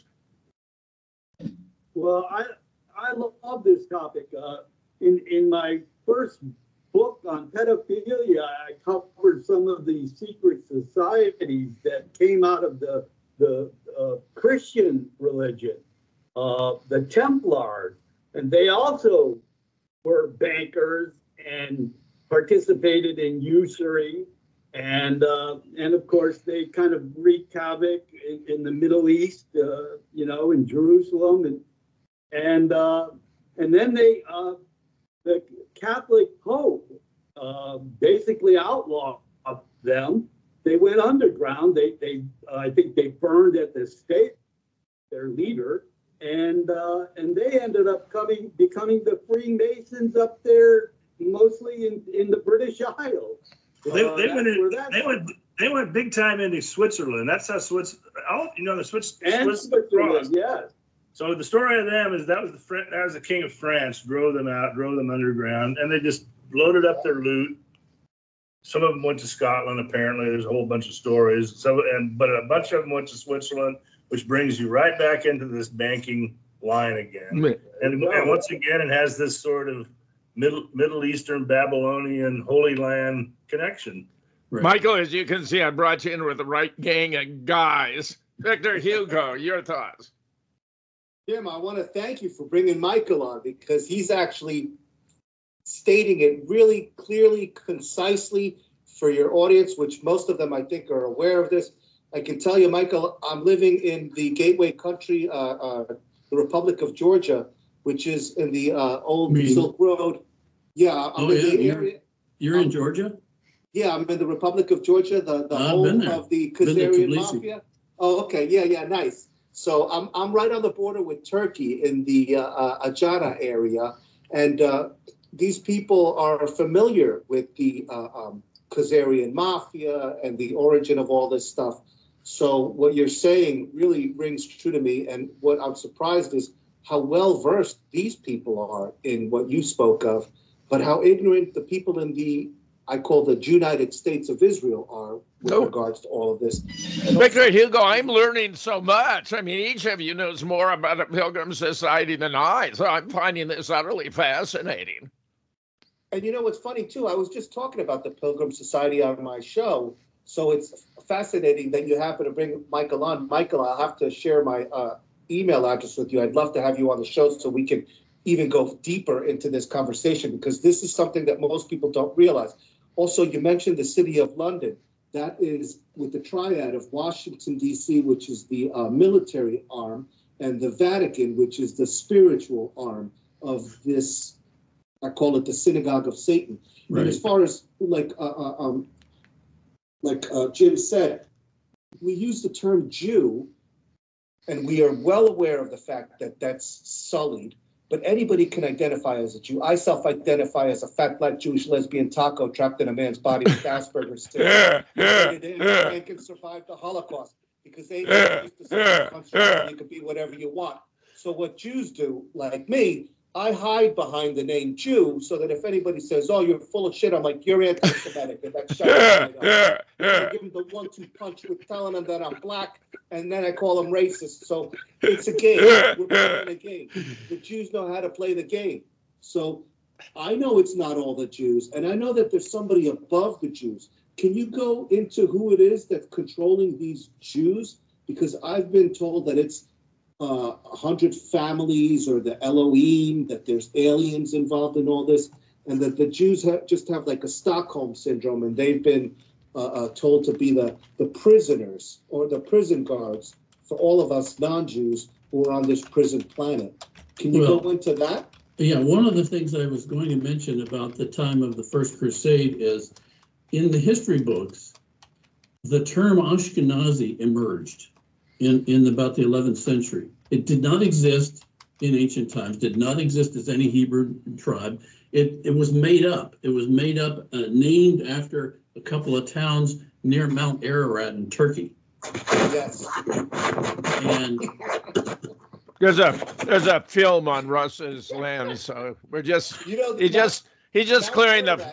Speaker 3: Well, I love this topic. In my first book on pedophilia, I covered some of the secret societies that came out of the Christian religion, the Templars, and they also were bankers and participated in usury, and of course they kind of wreaked havoc in the Middle East, in Jerusalem, and then the Catholic Pope basically outlawed them. They went underground. I think they burned at the stake their leader, and they ended up becoming the Freemasons up there, mostly in the British Isles.
Speaker 4: They went big time into Switzerland. That's how the
Speaker 3: Switzerland, yes.
Speaker 4: So the story of them is that was the King of France drove them underground, and they just loaded up their loot. Some of them went to Scotland. Apparently, there's a whole bunch of stories. But a bunch of them went to Switzerland, which brings you right back into this banking line again. And once again, it has this sort of Middle Eastern, Babylonian, Holy Land connection.
Speaker 2: Right. Michael, as you can see, I brought you in with the right gang of guys. Victor Hugo, your thoughts?
Speaker 1: Jim, I want to thank you for bringing Michael on, because he's actually stating it really clearly, concisely for your audience, which most of them, I think, are aware of this. I can tell you, Michael, I'm living in the Gateway country, the Republic of Georgia, which is in the old Silk Road. Yeah, I'm in the area.
Speaker 5: You're in Georgia?
Speaker 1: Yeah, I'm in the Republic of Georgia, the home of the Khazarian Mafia. Oh, okay. Yeah, nice. So I'm right on the border with Turkey in the Adana area, and these people are familiar with the Khazarian Mafia and the origin of all this stuff. So what you're saying really rings true to me, and what I'm surprised is how well versed these people are in what you spoke of, but how ignorant the people in I call the United States of Israel are with regards to all of this.
Speaker 2: Victor Hugo, I'm learning so much. I mean, each of you knows more about a Pilgrim Society than I, so I'm finding this utterly fascinating.
Speaker 1: And you know what's funny, too? I was just talking about the Pilgrim Society on my show, so it's fascinating that you happen to bring Michael on. Michael, I'll have to share my email address with you. I'd love to have you on the show so we can even go deeper into this conversation, because this is something that most people don't realize. Also, you mentioned the City of London. That is with the triad of Washington, D.C., which is the military arm, and the Vatican, which is the spiritual arm of this, I call it the synagogue of Satan. Right. And as far as like Jim said, we use the term Jew, and we are well aware of the fact that that's sullied. But anybody can identify as a Jew. I self-identify as a fat black Jewish lesbian taco trapped in a man's body with Asperger's syndrome. And can survive the Holocaust, because they used to say you could be whatever you want. So what Jews do, like me, I hide behind the name Jew, so that if anybody says, "Oh, you're full of shit," I'm like, "You're anti-Semitic," and that shuts right up. I give them the 1-2 punch with telling them that I'm black, and then I call them racist. So it's a game. We're playing a game. The Jews know how to play the game. So I know it's not all the Jews, and I know that there's somebody above the Jews. Can you go into who it is that's controlling these Jews? Because I've been told that it's 100 families, or the Elohim, that there's aliens involved in all this, and that the Jews just have like a Stockholm syndrome, and they've been told to be the prisoners or the prison guards for all of us non-Jews who are on this prison planet. Can you go into that?
Speaker 5: Yeah, one of the things I was going to mention about the time of the First Crusade is, in the history books, the term Ashkenazi emerged in about the 11th century. It did not exist in ancient times, did not exist as any Hebrew tribe. It was made up. It was made up, named after a couple of towns near Mount Ararat in Turkey.
Speaker 1: Yes.
Speaker 5: And
Speaker 2: there's a film on Russ's land, so we're just he's just clearing the.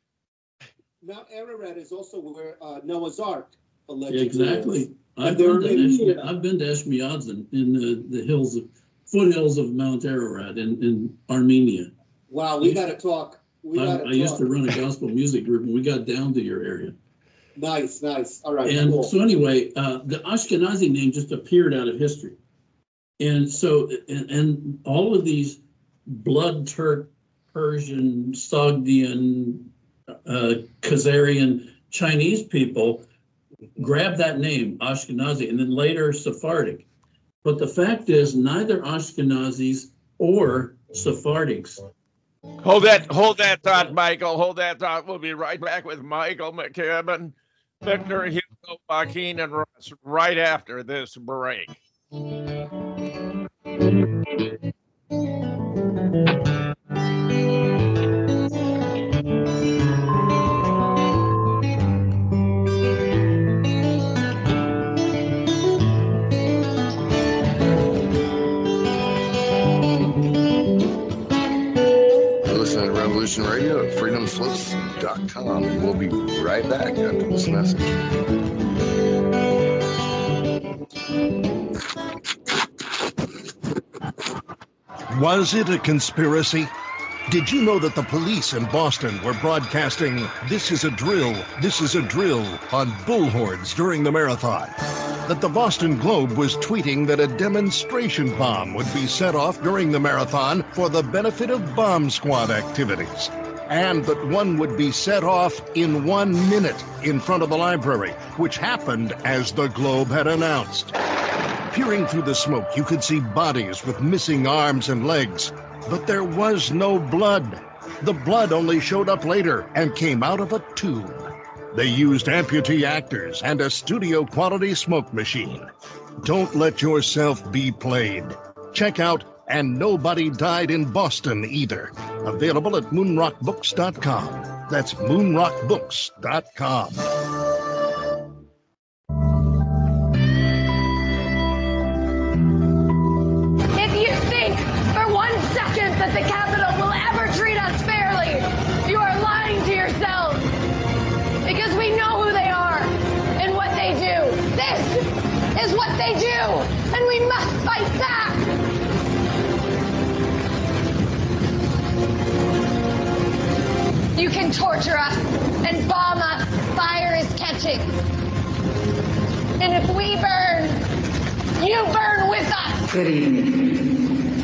Speaker 1: Mount Ararat is also where Noah's Ark allegedly
Speaker 5: exactly.
Speaker 1: is.
Speaker 5: I've been to Eshmiadzin in the foothills of Mount Ararat in Armenia.
Speaker 1: Wow, we got to talk.
Speaker 5: I used to run a gospel music group, and we got down to your area.
Speaker 1: Nice. All right,
Speaker 5: And
Speaker 1: cool.
Speaker 5: so anyway, the Ashkenazi name just appeared out of history. And so, and all of these blood Turk, Persian, Sogdian, Khazarian, Chinese people grabbed that name, Ashkenazi, and then later Sephardic. But the fact is, neither Ashkenazis or Sephardics.
Speaker 2: Hold that thought, Michael. Hold that thought. We'll be right back with Michael McKibben, Victor Hugo, Joaquin, and Russ right after this break.
Speaker 6: Listen to Revolution Radio at freedomslips.com. We'll be right back after this message.
Speaker 10: Was it a conspiracy? Did you know that the police in Boston were broadcasting "This is a drill, this is a drill" on bullhorns during the marathon? That the Boston Globe was tweeting that a demonstration bomb would be set off during the marathon for the benefit of bomb squad activities? And that one would be set off in 1 minute in front of the library, which happened as the Globe had announced. Peering through the smoke, you could see bodies with missing arms and legs, but there was no blood. The blood only showed up later and came out of a tube. They used amputee actors and a studio-quality smoke machine. Don't let yourself be played. Check out And Nobody Died in Boston Either. Available at moonrockbooks.com. That's moonrockbooks.com.
Speaker 11: If you think for 1 second that the Capitol will ever treat us fairly, you are lying to yourselves. Because we know who they are and what they do. This is what they do, and we must fight back. You can torture us and bomb us. Fire is catching. And if we burn, you burn with us. Good evening.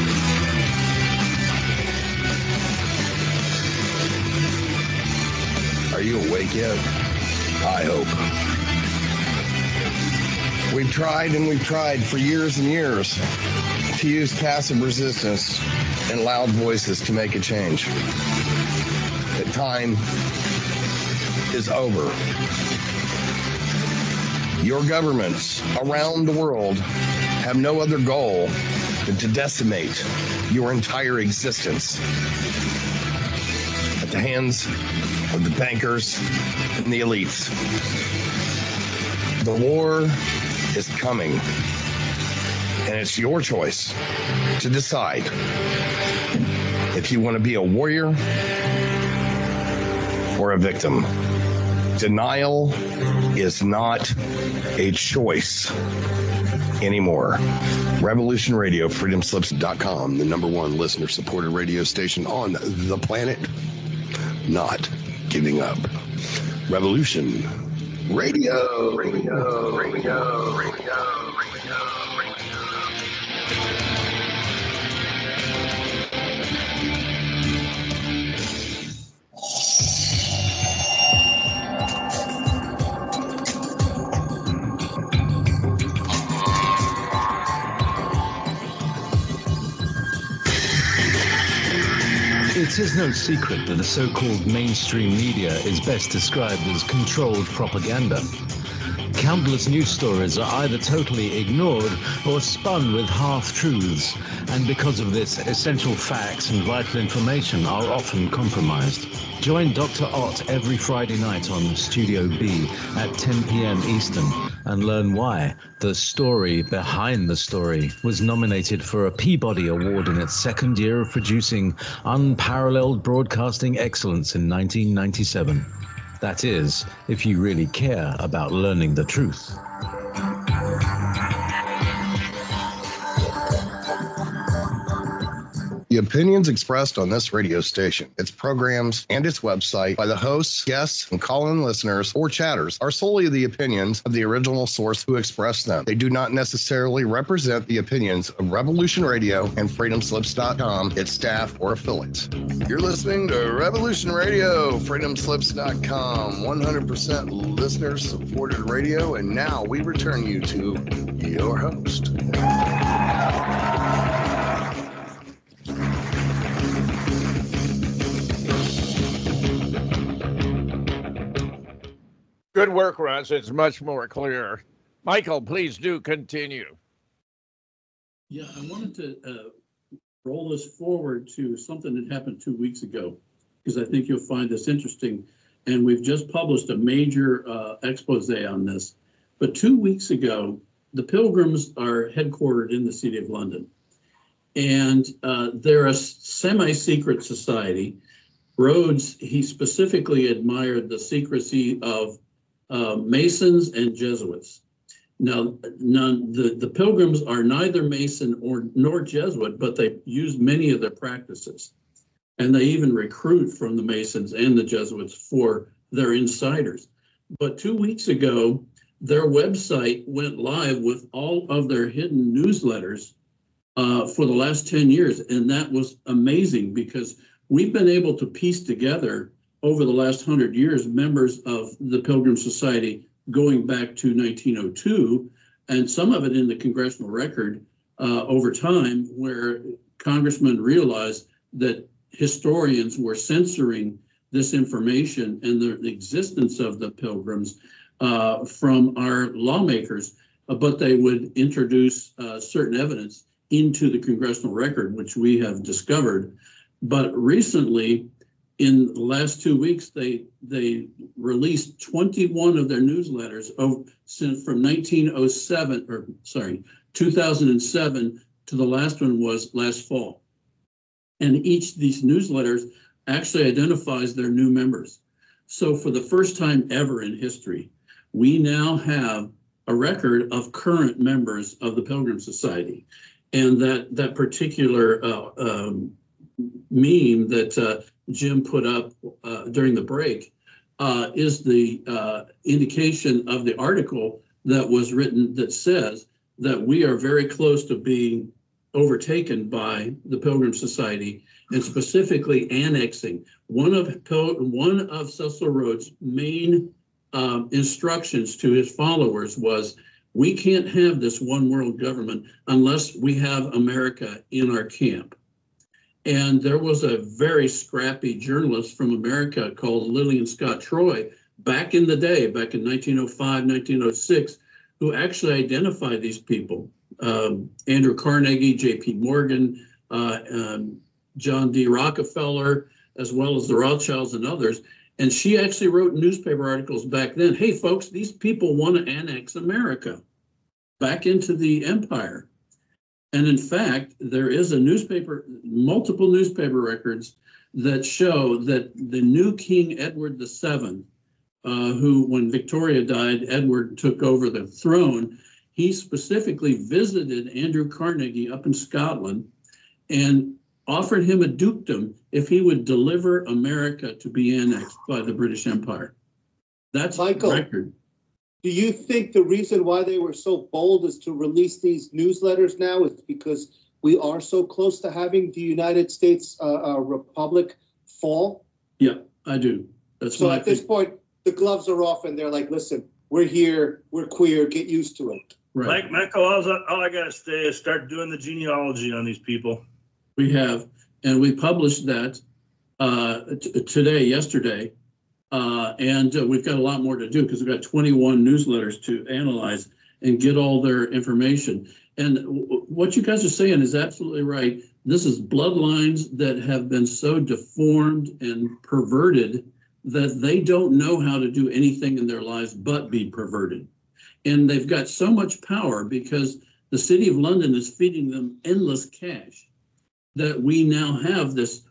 Speaker 6: Are you awake yet? I hope. We've tried and we've tried for years and years to use passive resistance and loud voices to make a change. The time is over. Your governments around the world have no other goal than to decimate your entire existence at the hands of the bankers and the elites. The war is coming, and it's your choice to decide if you want to be a warrior or a victim. Denial is not a choice anymore. Revolution Radio, freedomslips.com, the #1 listener-supported radio station on the planet. Not giving up. Revolution Radio.
Speaker 12: It is no secret that the so-called mainstream media is best described as controlled propaganda. Countless news stories are either totally ignored or spun with half-truths, and because of this, essential facts and vital information are often compromised. Join Dr. Ott every Friday night on Studio B at 10 p.m. Eastern and learn why The Story Behind the Story was nominated for a Peabody Award in its second year of producing unparalleled broadcasting excellence in 1997. That is, if you really care about learning the truth.
Speaker 6: The opinions expressed on this radio station, its programs, and its website by the hosts, guests, and call-in listeners or chatters are solely the opinions of the original source who expressed them. They do not necessarily represent the opinions of Revolution Radio and FreedomSlips.com, its staff, or affiliates. You're listening to Revolution Radio, FreedomSlips.com, 100% listener-supported radio, and now we return you to your host.
Speaker 2: Good work, Russ. It's much more clear. Michael, please do continue.
Speaker 5: Yeah, I wanted to roll this forward to something that happened 2 weeks ago, because I think you'll find this interesting. And we've just published a major expose on this. But 2 weeks ago, the Pilgrims are headquartered in the City of London. And they're a semi-secret society. Rhodes, he specifically admired the secrecy of Masons and Jesuits. Now, the Pilgrims are neither Mason nor Jesuit, but they use many of their practices. And they even recruit from the Masons and the Jesuits for their insiders. But 2 weeks ago, their website went live with all of their hidden newsletters for the last 10 years. And that was amazing because we've been able to piece together over the last 100 years, members of the Pilgrim Society going back to 1902, and some of it in the congressional record over time, where congressmen realized that historians were censoring this information and the existence of the Pilgrims from our lawmakers, but they would introduce certain evidence into the congressional record, which we have discovered. But recently, in the last 2 weeks, they released 21 of their newsletters from 2007 to the last one was last fall. And each of these newsletters actually identifies their new members. So for the first time ever in history, we now have a record of current members of the Pilgrim Society. And that particular meme that Jim put up during the break is the indication of the article that was written that says that we are very close to being overtaken by the Pilgrim Society, and specifically annexing. One of Cecil Rhodes' main instructions to his followers was, we can't have this one world government unless we have America in our camp. And there was a very scrappy journalist from America called Lillian Scott Troy back in the day, back in 1905, 1906, who actually identified these people. Andrew Carnegie, J.P. Morgan, John D. Rockefeller, as well as the Rothschilds and others. And she actually wrote newspaper articles back then. Hey, folks, these people want to annex America back into the empire. And in fact, there is multiple newspaper records that show that the new King Edward VII, who, when Victoria died, Edward took over the throne, he specifically visited Andrew Carnegie up in Scotland and offered him a dukedom if he would deliver America to be annexed by the British Empire. That's
Speaker 1: Michael,
Speaker 5: the record.
Speaker 1: Do you think the reason why they were so bold is to release these newsletters now is because we are so close to having the United States Republic fall?
Speaker 5: Yeah, I do. That's
Speaker 1: so at this point, the gloves are off and they're like, listen, we're here, we're queer, get used to it.
Speaker 5: Right.
Speaker 4: Michael, all I got to say is start doing the genealogy on these people.
Speaker 5: We have, and we published that yesterday. And we've got a lot more to do because we've got 21 newsletters to analyze and get all their information. And what you guys are saying is absolutely right. This is bloodlines that have been so deformed and perverted that they don't know how to do anything in their lives but be perverted. And they've got so much power because the City of London is feeding them endless cash that we now have this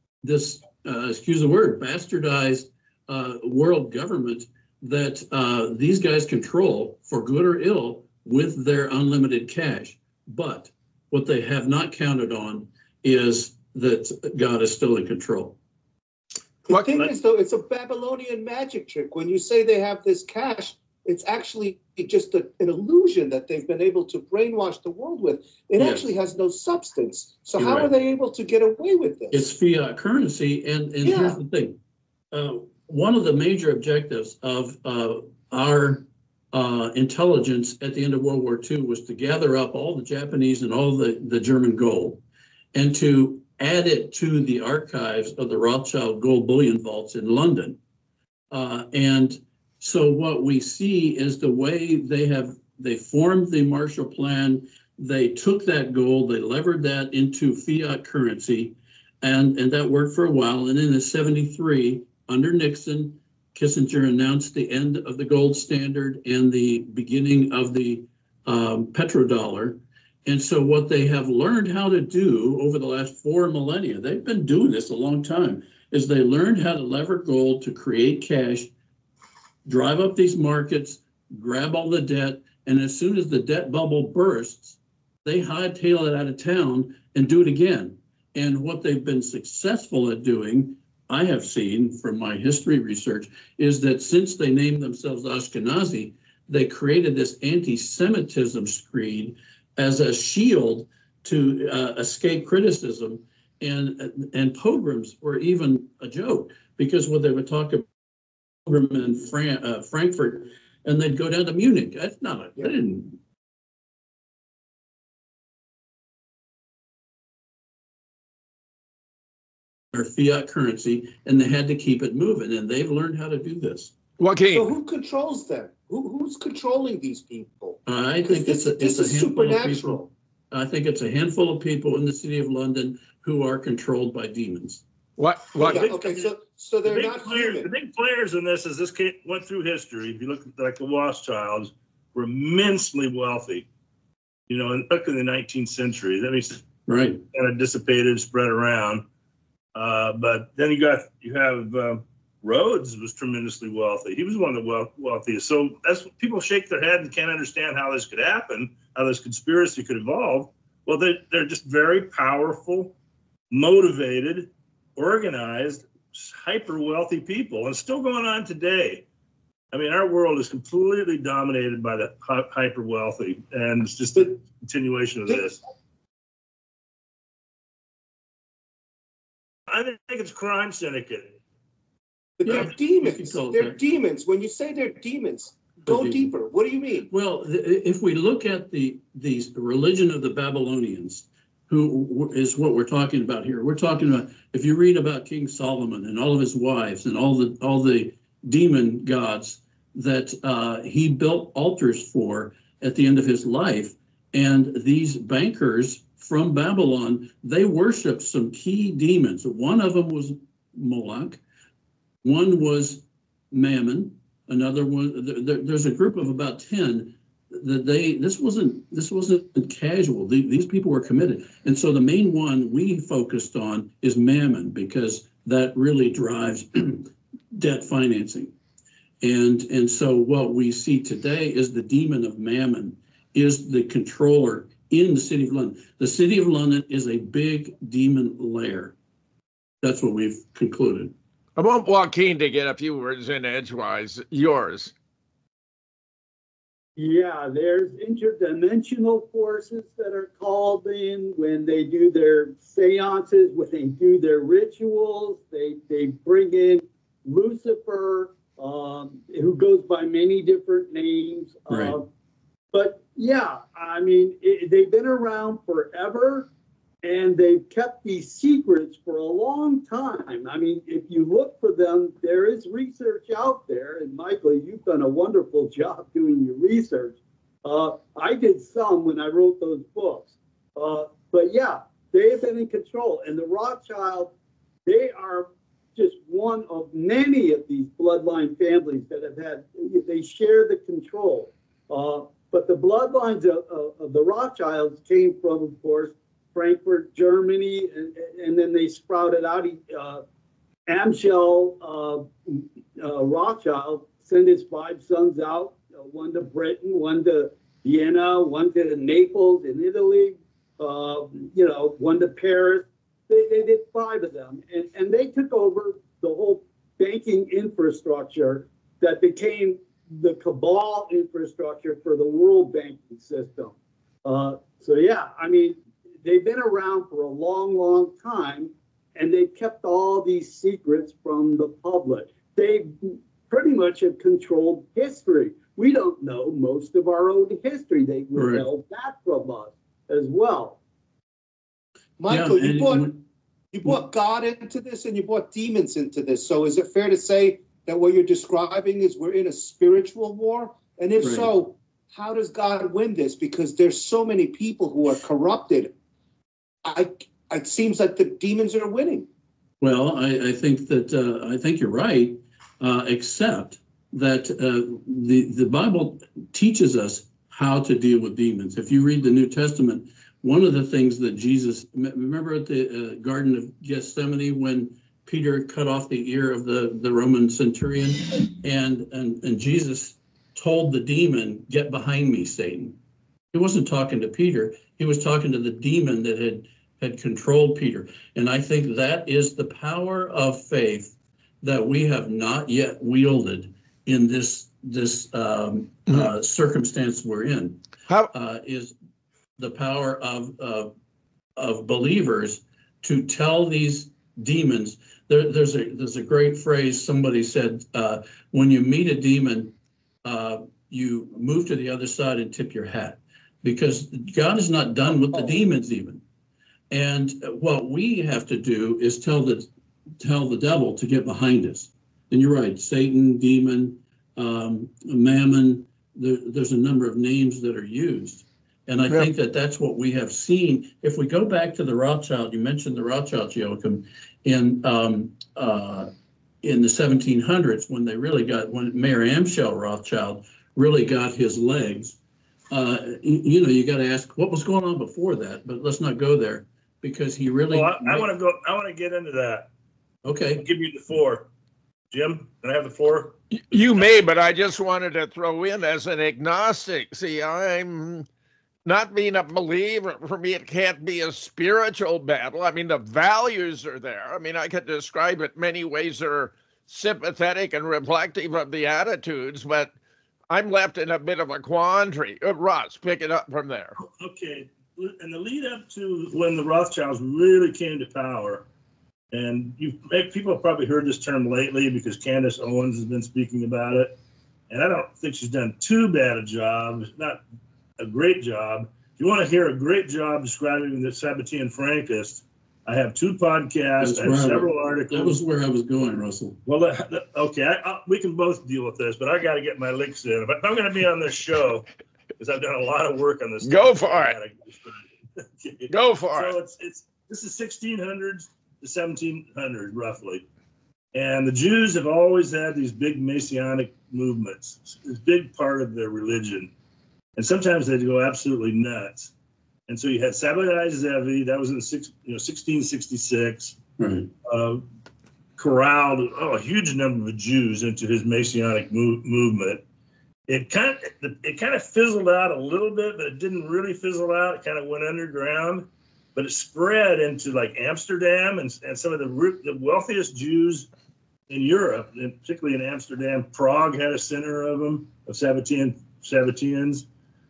Speaker 5: excuse the word, bastardized world government that these guys control for good or ill with their unlimited cash. But what they have not counted on is that God is still in control.
Speaker 1: The thing is, though, it's a Babylonian magic trick. When you say they have this cash, it's actually just an illusion that they've been able to brainwash the world with. It actually has no substance. So how are they able to get away with this?
Speaker 5: It's fiat currency, and here's the thing. One of the major objectives of our intelligence at the end of World War II was to gather up all the Japanese and all the German gold and to add it to the archives of the Rothschild gold bullion vaults in London. And so what we see is the way they formed the Marshall Plan. They took that gold, they levered that into fiat currency, and that worked for a while. And then in '73, under Nixon, Kissinger announced the end of the gold standard and the beginning of the petrodollar. And so what they have learned how to do over the last 4 millennia, they've been doing this a long time, is they learned how to lever gold to create cash, drive up these markets, grab all the debt, and as soon as the debt bubble bursts, they hightail it out of town and do it again. And what they've been successful at doing, I have seen from my history research, is that since they named themselves Ashkenazi, they created this anti-Semitism screed as a shield to escape criticism, and pogroms were even a joke, because when they would talk about pogrom in Frankfurt, and they'd go down to Munich. That's not they didn't. Our fiat currency, and they had to keep it moving, and they've learned how to do this.
Speaker 2: Joaquin.
Speaker 1: So who controls them? Who's controlling these people?
Speaker 5: I think
Speaker 1: this
Speaker 5: it's
Speaker 1: is
Speaker 5: a
Speaker 1: supernatural.
Speaker 5: I think it's a handful of people in the city of London who are controlled by demons.
Speaker 2: What?
Speaker 1: Okay, so they're not human.
Speaker 4: The big players in this, as this went through history, if you look at like the Rothschilds, were immensely wealthy. You know, and look in the 19th century. That means kind of dissipated, spread around. But then you have Rhodes was tremendously wealthy. He was one of the wealthiest. So that's people shake their head and can't understand how this could happen, how this conspiracy could evolve. Well, they're just very powerful, motivated, organized, hyper wealthy people, and still going on today. I mean, our world is completely dominated by the hyper wealthy, and it's just a continuation of this. I think it's crime syndicate.
Speaker 1: But they're demons. They're demons. When you say they're demons, go deeper. What do you mean?
Speaker 5: Well, if we look at the religion of the Babylonians, who is what we're talking about here. We're talking about, if you read about King Solomon and all of his wives and all the demon gods that he built altars for at the end of his life, and these bankers from Babylon, they worshiped some key demons. One of them was Moloch. One was Mammon. Another one. There's a group of about 10 that this wasn't casual. These people were committed, and so the main one we focused on is Mammon, because that really drives debt financing, and so what we see today is the demon of Mammon is the controller in the city of London. The city of London is a big demon lair. That's what we've concluded.
Speaker 2: I want Joaquin to get a few words in edgewise. Yours.
Speaker 3: Yeah, there's interdimensional forces that are called in when they do their seances, when they do their rituals. They bring in Lucifer, who goes by many different names.
Speaker 5: Right.
Speaker 3: But yeah, I mean, they've been around forever, and they've kept these secrets for a long time. I mean, if you look for them, there is research out there. And Michael, you've done a wonderful job doing your research. I did some when I wrote those books. But yeah, they have been in control. And the Rothschild, they are just one of many of these bloodline families that have had, they share the control. But the bloodlines of the Rothschilds came from, of course, Frankfurt, Germany, and then they sprouted out. Amschel Rothschild sent his 5 sons out, one to Britain, one to Vienna, one to Naples in Italy, one to Paris. They did 5 of them, and they took over the whole banking infrastructure that became the cabal infrastructure for the world banking system. So yeah, I mean, they've been around for a long, long time, and they've kept all these secrets from the public. They pretty much have controlled history. We don't know most of our own history. They withheld that from us as well.
Speaker 1: Michael, you brought God into this and you brought demons into this. So is it fair to say that what you're describing is we're in a spiritual war? And if so, how does God win this? Because there's so many people who are corrupted. It seems like the demons are winning.
Speaker 5: Well, I think that I think you're right, except that the Bible teaches us how to deal with demons. If you read the New Testament, one of the things that Jesus, remember at the Garden of Gethsemane when Peter cut off the ear of the Roman centurion, and Jesus told the demon, "Get behind me, Satan." He wasn't talking to Peter. He was talking to the demon that had controlled Peter. And I think that is the power of faith that we have not yet wielded in this circumstance we're in. Is the power of believers to tell these demons. There's a great phrase somebody said, when you meet a demon, you move to the other side and tip your hat, because God is not done with the demons even. And what we have to do is tell the devil to get behind us. And you're right, Satan, demon, mammon, there's a number of names that are used. And I think that that's what we have seen. If we go back to the Rothschild, you mentioned the Rothschild, Joachim, in the 1700s, when Mayor Amschel Rothschild really got his legs. You got to ask what was going on before that, but let's not go there, because he really.
Speaker 4: Well, I want to get into that.
Speaker 5: Okay.
Speaker 4: I'll give you the floor. Jim, can I have the floor?
Speaker 2: You may, but I just wanted to throw in as an agnostic. See, I'm not being a believer. For me, it can't be a spiritual battle. I mean, the values are there. I mean, I could describe it many ways that are sympathetic and reflective of the attitudes, but I'm left in a bit of a quandary. Ross, pick it up from there.
Speaker 4: Okay. In the lead up to when the Rothschilds really came to power, and people have probably heard this term lately because Candace Owens has been speaking about it, and I don't think she's done too bad a job. It's not a great job. If you want to hear a great job describing the Sabbatean Frankists, I have 2 podcasts, I have several articles.
Speaker 5: That was where I was going, Russell.
Speaker 4: Well, okay, we can both deal with this, but I got to get my licks in. If I'm going to be on this show, because I've done a lot of work on this.
Speaker 2: Go for it. Okay. Go for it.
Speaker 4: So this is 1600s to 1700s, roughly. And the Jews have always had these big Messianic movements. It's a big part of their religion. And sometimes they go absolutely nuts. And so you had Sabbatai Zevi, that was in 1666,
Speaker 5: right.
Speaker 4: Corralled a huge number of Jews into his Messianic movement. It kind of fizzled out a little bit, but it didn't really fizzle out. It kind of went underground, but it spread into like Amsterdam and some of the wealthiest Jews in Europe, and particularly in Amsterdam. Prague had a center of them, of Sabbateans.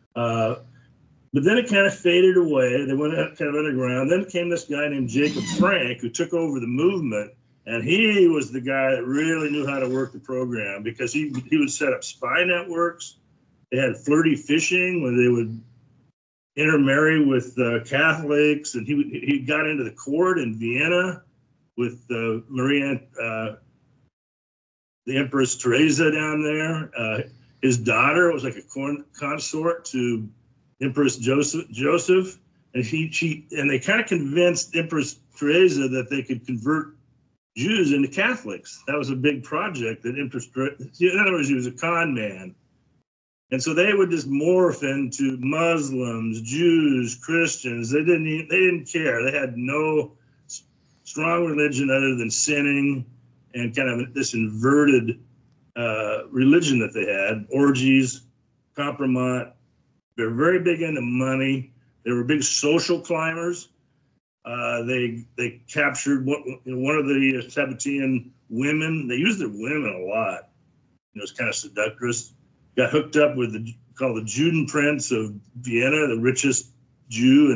Speaker 4: But then it kind of faded away. They went kind of underground. Then came this guy named Jacob Frank, who took over the movement. And he was the guy that really knew how to work the program, because he would set up spy networks. They had flirty fishing where they would intermarry with Catholics. And he got into the court in Vienna with Marie, the Empress Teresa down there. His daughter was like a consort to Empress Joseph, and they kind of convinced Empress Teresa that they could convert Jews into Catholics. That was a big project that Empress Teresa, in other words, he was a con man. And so they would just morph into Muslims, Jews, Christians. They didn't care. They had no strong religion other than sinning and kind of this inverted religion that they had, orgies, compromise. They were very big into money. They were big social climbers. They captured one of the Sabbatean women. They used their women a lot. It was kind of seductress. Got hooked up with called the Juden Prince of Vienna, the richest Jew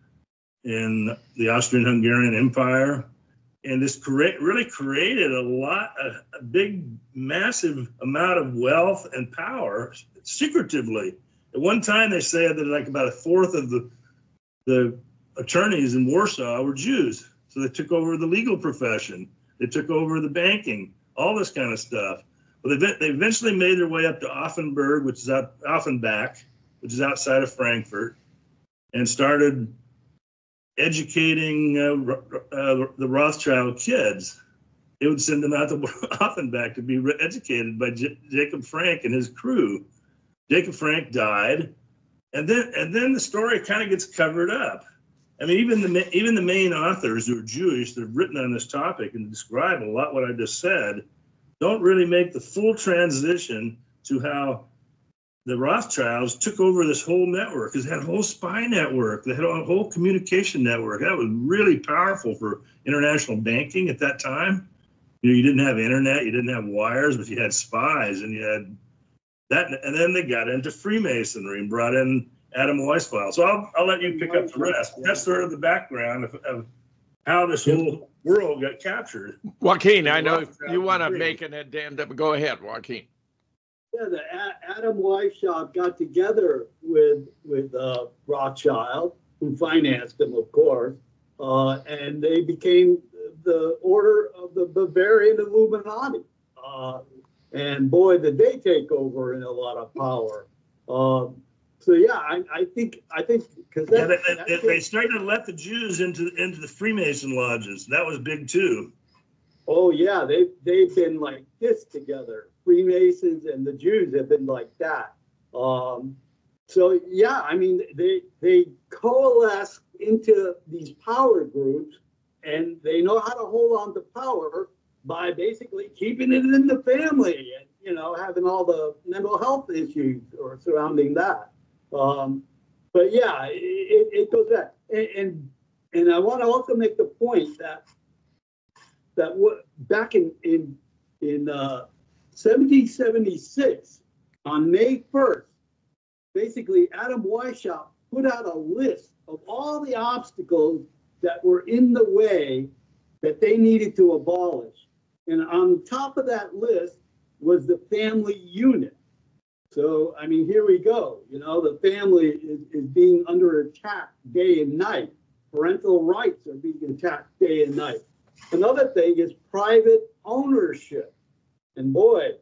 Speaker 4: in the Austrian-Hungarian Empire. And this really created a big, massive amount of wealth and power secretively. At one time, they said that like about a fourth of the attorneys in Warsaw were Jews. So they took over the legal profession. They took over the banking, all this kind of stuff. Well, they eventually made their way up to Offenburg, Offenbach, which is outside of Frankfurt, and started educating the Rothschild kids. They would send them out to Offenbach to be educated by Jacob Frank and his crew. Jacob Frank died, and then the story kind of gets covered up. I mean, even the main authors who are Jewish that have written on this topic and describe a lot what I just said don't really make the full transition to how the Rothschilds took over this whole network. Because they had a whole spy network. They had a whole communication network. That was really powerful for international banking at that time. You didn't have internet, you didn't have wires, but you had spies, and you had that. And then they got into Freemasonry and brought in Adam Weishaupt. So I'll let you pick up the rest. That's sort of the background of how this whole world got captured.
Speaker 2: Joaquin, I know you want to make an addendum. Go ahead, Joaquin.
Speaker 3: Yeah, Adam Weishaupt got together with Rothschild, who financed him, of course, and they became the Order of the Bavarian Illuminati. And boy, did they take over in a lot of power. So yeah, I think because
Speaker 4: they started to let the Jews into the Freemason lodges. That was big too.
Speaker 3: Oh yeah, they've been like this together. Freemasons and the Jews have been like that. So yeah, I mean they coalesce into these power groups, and they know how to hold on to power by basically keeping it in the family and having all the mental health issues or surrounding that. But yeah, it goes back, and I want to also make the point that what back in 1776 on May 1st, basically Adam Weishaupt put out a list of all the obstacles that were in the way that they needed to abolish, and on top of that list was the family unit. So, I mean, here we go. The family is being under attack day and night. Parental rights are being attacked day and night. Another thing is private ownership. And boy,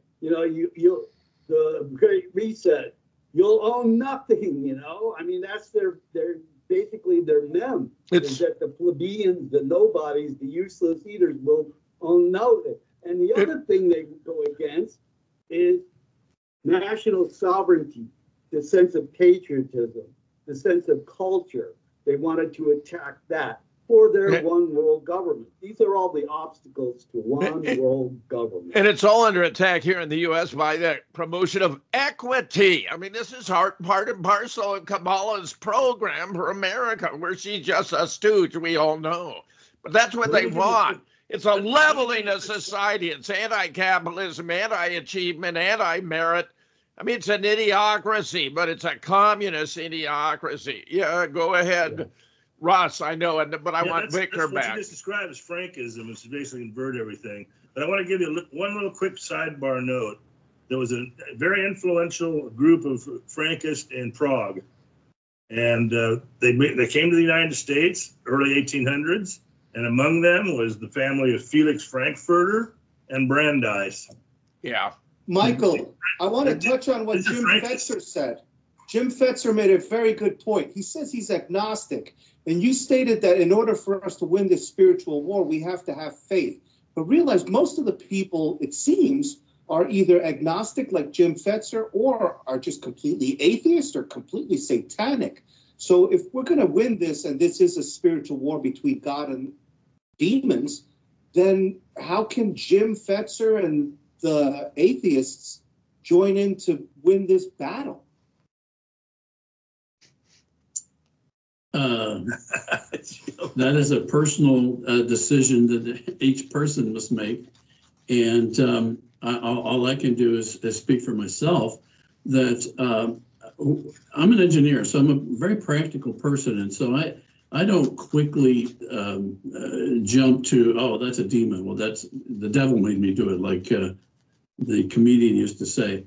Speaker 3: the Great Reset, you'll own nothing, I mean, that's their basically their mem. Is that the plebeians, the nobodies, the useless eaters will own nothing. And the other thing they go against is national sovereignty, the sense of patriotism, the sense of culture. They wanted to attack that for their one world government. These are all the obstacles to one world government.
Speaker 2: And it's all under attack here in the U.S. by the promotion of equity. I mean, this is part and parcel of Kamala's program for America, where she's just a stooge, we all know. But that's what they want. It's a leveling of society. It's anti-capitalism, anti-achievement, anti-merit. I mean, it's an idiocracy, but it's a communist idiocracy. Yeah, go ahead, Ross. I know, but I want Victor back.
Speaker 4: What you just described as Frankism, which is basically invert everything. But I want to give you one little quick sidebar note. There was a very influential group of Frankists in Prague, and they came to the United States early 1800s. And among them was the family of Felix Frankfurter and Brandeis.
Speaker 2: Yeah.
Speaker 1: Michael, I want to touch on what Jim Fetzer said. Jim Fetzer made a very good point. He says he's agnostic. And you stated that in order for us to win this spiritual war, we have to have faith. But realize most of the people, it seems, are either agnostic like Jim Fetzer or are just completely atheist or completely satanic. So if we're going to win this, and this is a spiritual war between God and demons, then how can Jim Fetzer and the atheists join in to win this battle?
Speaker 5: That is a personal decision that each person must make. And all I can do is speak for myself that I'm an engineer, so I'm a very practical person. And so I don't quickly jump to, oh, that's a demon. Well, that's the devil made me do it, like the comedian used to say.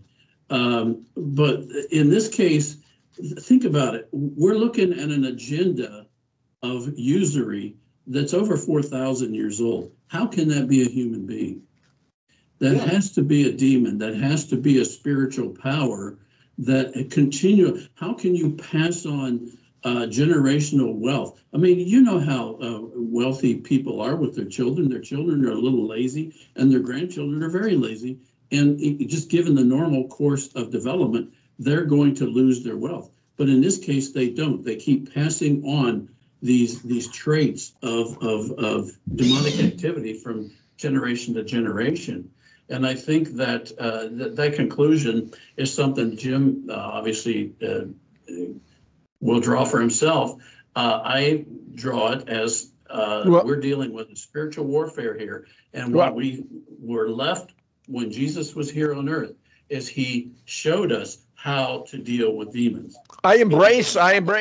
Speaker 5: But in this case, think about it. We're looking at an agenda of usury that's over 4,000 years old. How can that be a human being? That has to be a demon. That has to be a spiritual power that continue. How can you pass on generational wealth? I mean, you know how wealthy people are with their children. Their children are a little lazy, and their grandchildren are very lazy. And just given the normal course of development, they're going to lose their wealth. But in this case, they don't. They keep passing on these traits of demonic activity from generation to generation. And I think that that conclusion is something Jim obviously will draw for himself. I draw it as we're dealing with a spiritual warfare here. And what we were left when Jesus was here on earth is he showed us how to deal with demons.
Speaker 2: I embrace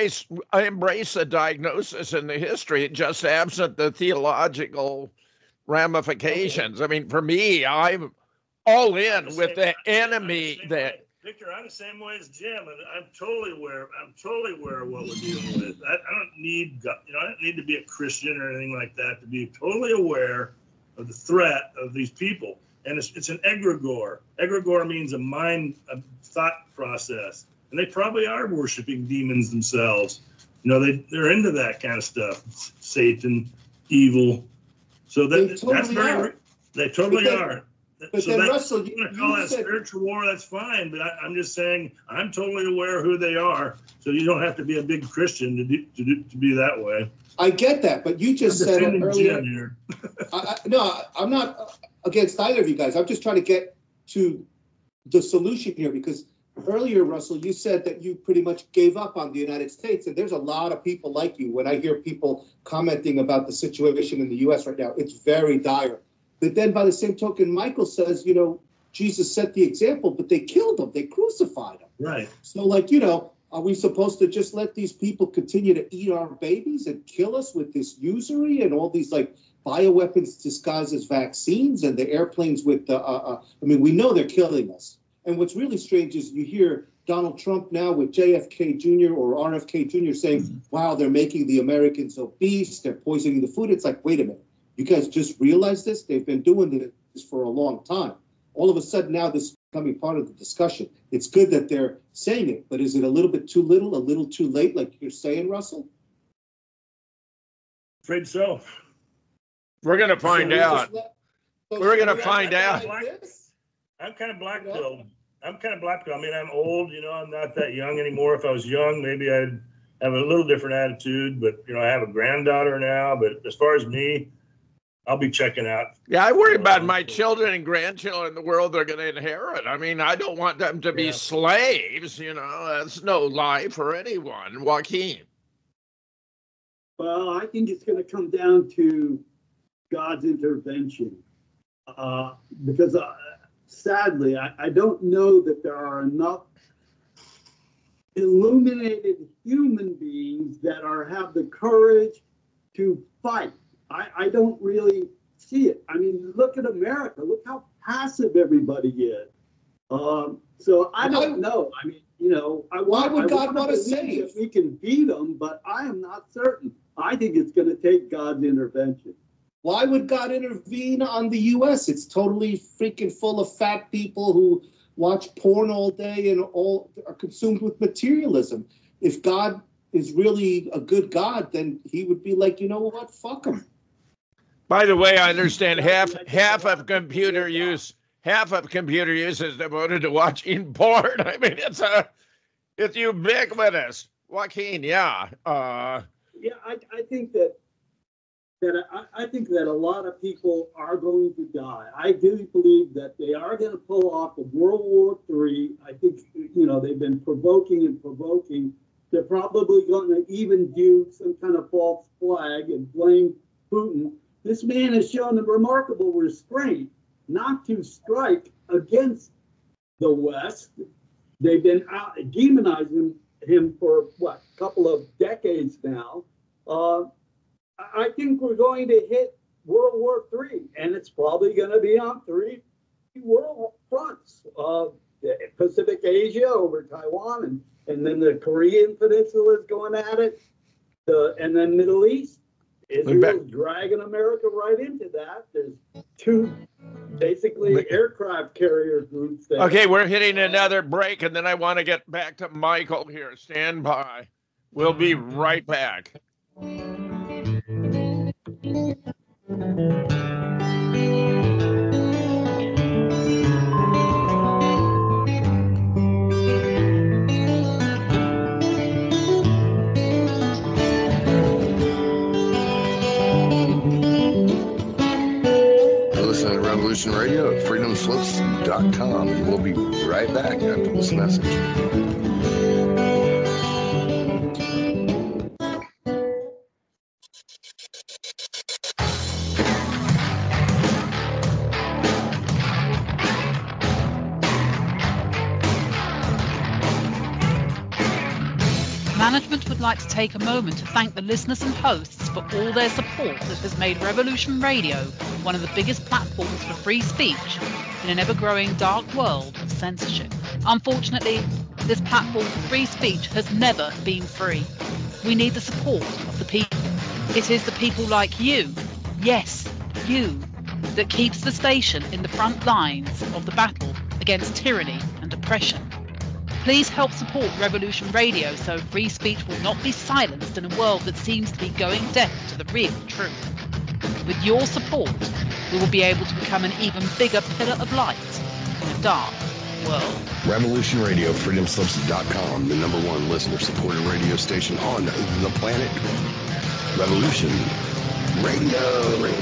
Speaker 2: the diagnosis and the history, just absent the theological ramifications. I mean, for me, I'm all in with the enemy that.
Speaker 4: Victor, I'm the same way as Jim, and I'm totally aware of what we're dealing with. I don't need, I don't need to be a Christian or anything like that to be totally aware of the threat of these people. And it's an egregore. Egregore means a thought process, and they probably are worshiping demons themselves. They're into that kind of stuff. Satan, evil. So they totally are.
Speaker 1: But
Speaker 4: so
Speaker 1: then, Russell,
Speaker 4: you want to call that spiritual war, that's fine. But I'm just saying I'm totally aware of who they are. So you don't have to be a big Christian to be that way.
Speaker 1: I get that, but you just said it earlier. No, I'm not against either of you guys. I'm just trying to get to the solution here, because earlier, Russell, you said that you pretty much gave up on the United States, and there's a lot of people like you. When I hear people commenting about the situation in the U.S. right now, it's very dire. But then by the same token, Michael says, Jesus set the example, but they killed him. They crucified him.
Speaker 4: Right.
Speaker 1: So, are we supposed to just let these people continue to eat our babies and kill us with this usury and all these, bioweapons disguised as vaccines and the airplanes with we know they're killing us. And what's really strange is you hear Donald Trump now with JFK Jr. or RFK Jr. saying, wow, they're making the Americans obese. They're poisoning the food. It's like, wait a minute. You guys just realized this? They've been doing this for a long time. All of a sudden now this is becoming part of the discussion. It's good that they're saying it, but is it a little bit too little, a little too late, like you're saying, Russell?
Speaker 4: Afraid so.
Speaker 2: We're going to find out. We're going to find out.
Speaker 4: I'm kind of black-pilled. I mean, I'm old, I'm not that young anymore. If I was young, maybe I'd have a little different attitude, but, I have a granddaughter now. But as far as me, I'll be checking out.
Speaker 2: Yeah, I worry about my children and grandchildren in the world they're going to inherit. I mean, I don't want them to be slaves, That's no life for anyone. Joaquin.
Speaker 3: Well, I think it's going to come down to God's intervention. Because sadly, I don't know that there are enough illuminated human beings that have the courage to fight. I don't really see it. I mean, look at America. Look how passive everybody is. So I don't know. I mean,
Speaker 1: why would God want to save?
Speaker 3: If we can beat them, but I am not certain. I think it's going to take God's intervention.
Speaker 1: Why would God intervene on the U.S.? It's totally freaking full of fat people who watch porn all day and all are consumed with materialism. If God is really a good God, then he would be like, you know what, fuck him.
Speaker 2: By the way, I understand half of computer use is devoted to watching porn. I mean, it's ubiquitous. Joaquin, yeah.
Speaker 3: I think that I think that a lot of people are going to die. I do believe that they are going to pull off a World War III. I think, they've been provoking, they're probably going to even do some kind of false flag and blame Putin. This man has shown a remarkable restraint not to strike against the West. They've been demonizing him for a couple of decades now. I think we're going to hit World War III, and it's probably going to be on 3 world fronts: Pacific Asia over Taiwan, and then the Korean Peninsula is going at it, and then Middle East. Israel's dragging America right into that. There's 2 basically aircraft carrier groups there.
Speaker 2: Okay, we're hitting another break, and then I want to get back to Michael here. Stand by. We'll be right back.
Speaker 6: Listen to Revolution Radio at freedomslips.com. We'll be right back after this message.
Speaker 7: Management would like to take a moment to thank the listeners and hosts for all their support that has made Revolution Radio one of the biggest platforms for free speech in an ever-growing dark world of censorship. Unfortunately, this platform for free speech has never been free. We need the support of the people. It is the people like you, yes, you, that keeps the station in the front lines of the battle against tyranny and oppression. Please help support Revolution Radio so free speech will not be silenced in a world that seems to be going deaf to the real truth. With your support, we will be able to become an even bigger pillar of light in a dark world.
Speaker 6: Revolution Radio, freedomslips.com, the #1 listener-supported radio station on the planet. Revolution Radio.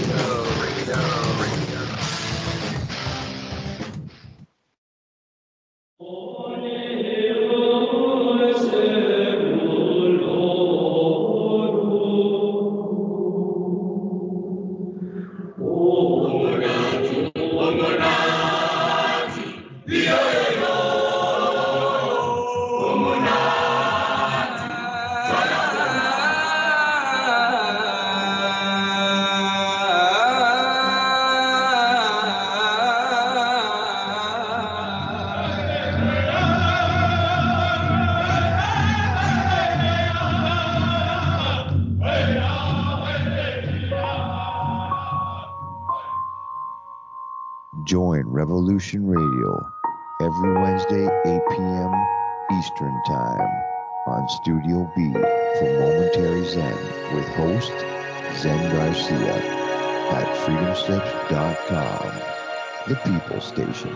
Speaker 9: Join Revolution Radio every Wednesday, 8 p.m. Eastern Time on Studio B for Momentary Zen with host Zen Garcia at freedomslips.com, the People Station.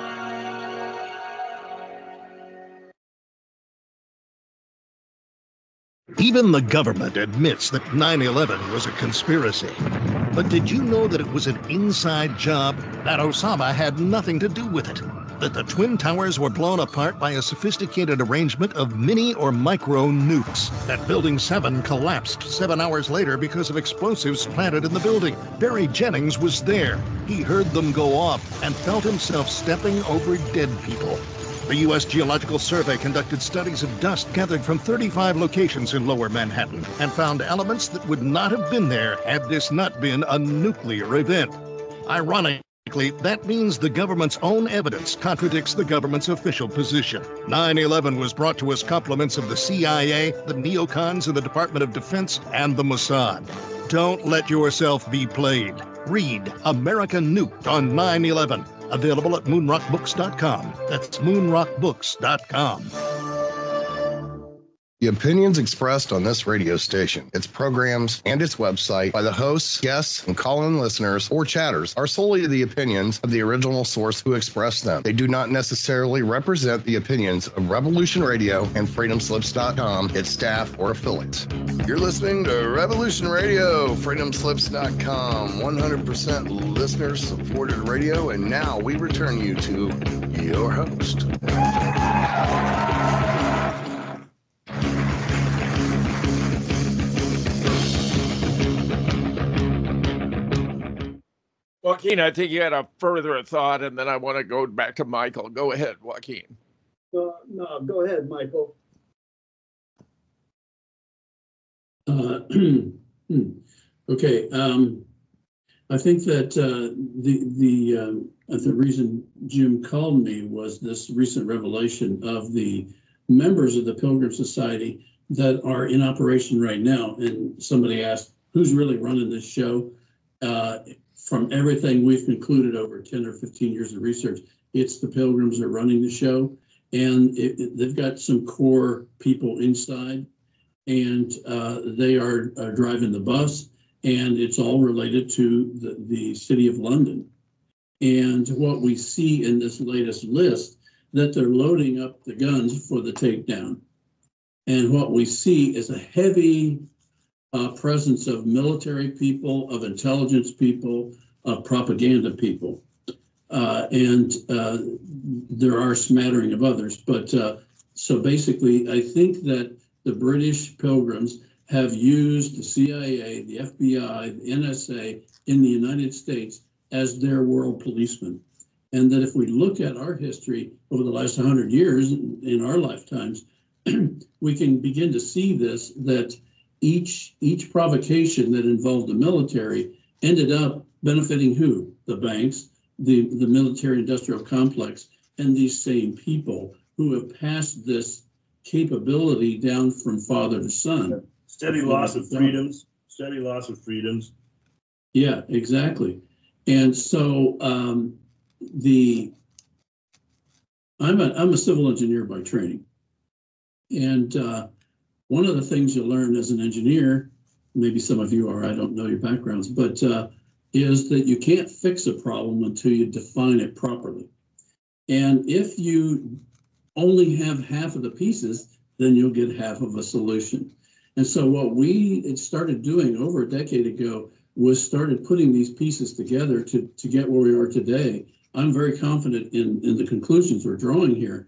Speaker 10: Even the government admits that 9/11 was a conspiracy. But did you know that it was an inside job? That Osama had nothing to do with it? That the Twin Towers were blown apart by a sophisticated arrangement of mini or micro nukes? That Building 7 collapsed 7 hours later because of explosives planted in the building? Barry Jennings was there. He heard them go off and felt himself stepping over dead people. The U.S. Geological Survey conducted studies of dust gathered from 35 locations in Lower Manhattan and found elements that would not have been there had this not been a nuclear event. Ironically, that means the government's own evidence contradicts the government's official position. 9/11 was brought to us compliments of the CIA, the neocons in the Department of Defense, and the Mossad. Don't let yourself be played. Read America Nuked on 9/11. Available at moonrockbooks.com. That's moonrockbooks.com.
Speaker 6: The opinions expressed on this radio station, its programs, and its website by the hosts, guests, and call-in listeners or chatters are solely the opinions of the original source who expressed them. They do not necessarily represent the opinions of Revolution Radio and freedomslips.com, its staff, or affiliates. You're listening to Revolution Radio, freedomslips.com, 100% listener-supported radio, and now we return you to your host.
Speaker 2: Joaquin, I think you had a further thought, and then I want to go back to Michael. Go ahead, Joaquin.
Speaker 3: No, go ahead, Michael.
Speaker 5: Okay. I think that the reason Jim called me was this recent revelation of the members of the Pilgrim Society that are in operation right now. And somebody asked, who's really running this show? From everything we've concluded over 10 or 15 years of research, it's the Pilgrims that are running the show. And they've got some core people inside, and they are driving the bus, and it's all related to the City of London. And what we see in this latest list, that they're loading up the guns for the takedown. And what we see is a heavy presence of military people, of intelligence people, of propaganda people. And there are a smattering of others. But so basically, I think that the British Pilgrims have used the CIA, the FBI, the NSA in the United States as their world policemen. And that if we look at our history over the last 100 years in our lifetimes, we can begin to see this, that each provocation that involved the military ended up benefiting who? The banks, the military industrial complex, and these same people who have passed this capability down from father to son.
Speaker 4: Steady loss of freedoms.
Speaker 5: Yeah, exactly. And so I'm a civil engineer by training. And one of the things you learn as an engineer, maybe some of you are, I don't know your backgrounds, but is that you can't fix a problem until you define it properly. And if you only have half of the pieces, then you'll get half of a solution. And so what we started doing over a decade ago was started putting these pieces together to get where we are today. I'm very confident in the conclusions we're drawing here,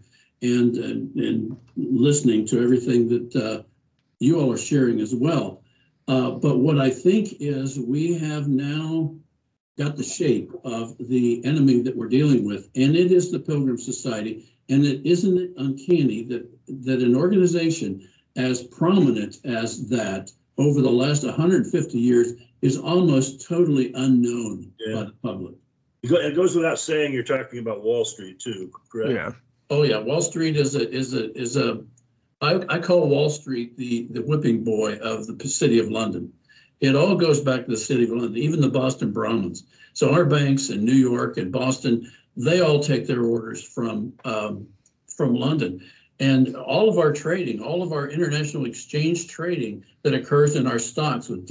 Speaker 5: and listening to everything that you all are sharing as well. But what I think is we have now got the shape of the enemy that we're dealing with, and it is the Pilgrim Society. And isn't it uncanny that an organization as prominent as that over the last 150 years is almost totally unknown by the public?
Speaker 4: It goes without saying you're talking about Wall Street too, correct?
Speaker 2: Yeah.
Speaker 5: Oh yeah, Wall Street is a I call Wall Street the whipping boy of the City of London. It all goes back to the City of London, even the Boston Brahmins. So our banks in New York and Boston, they all take their orders from London. And all of our trading, all of our international exchange trading that occurs in our stocks with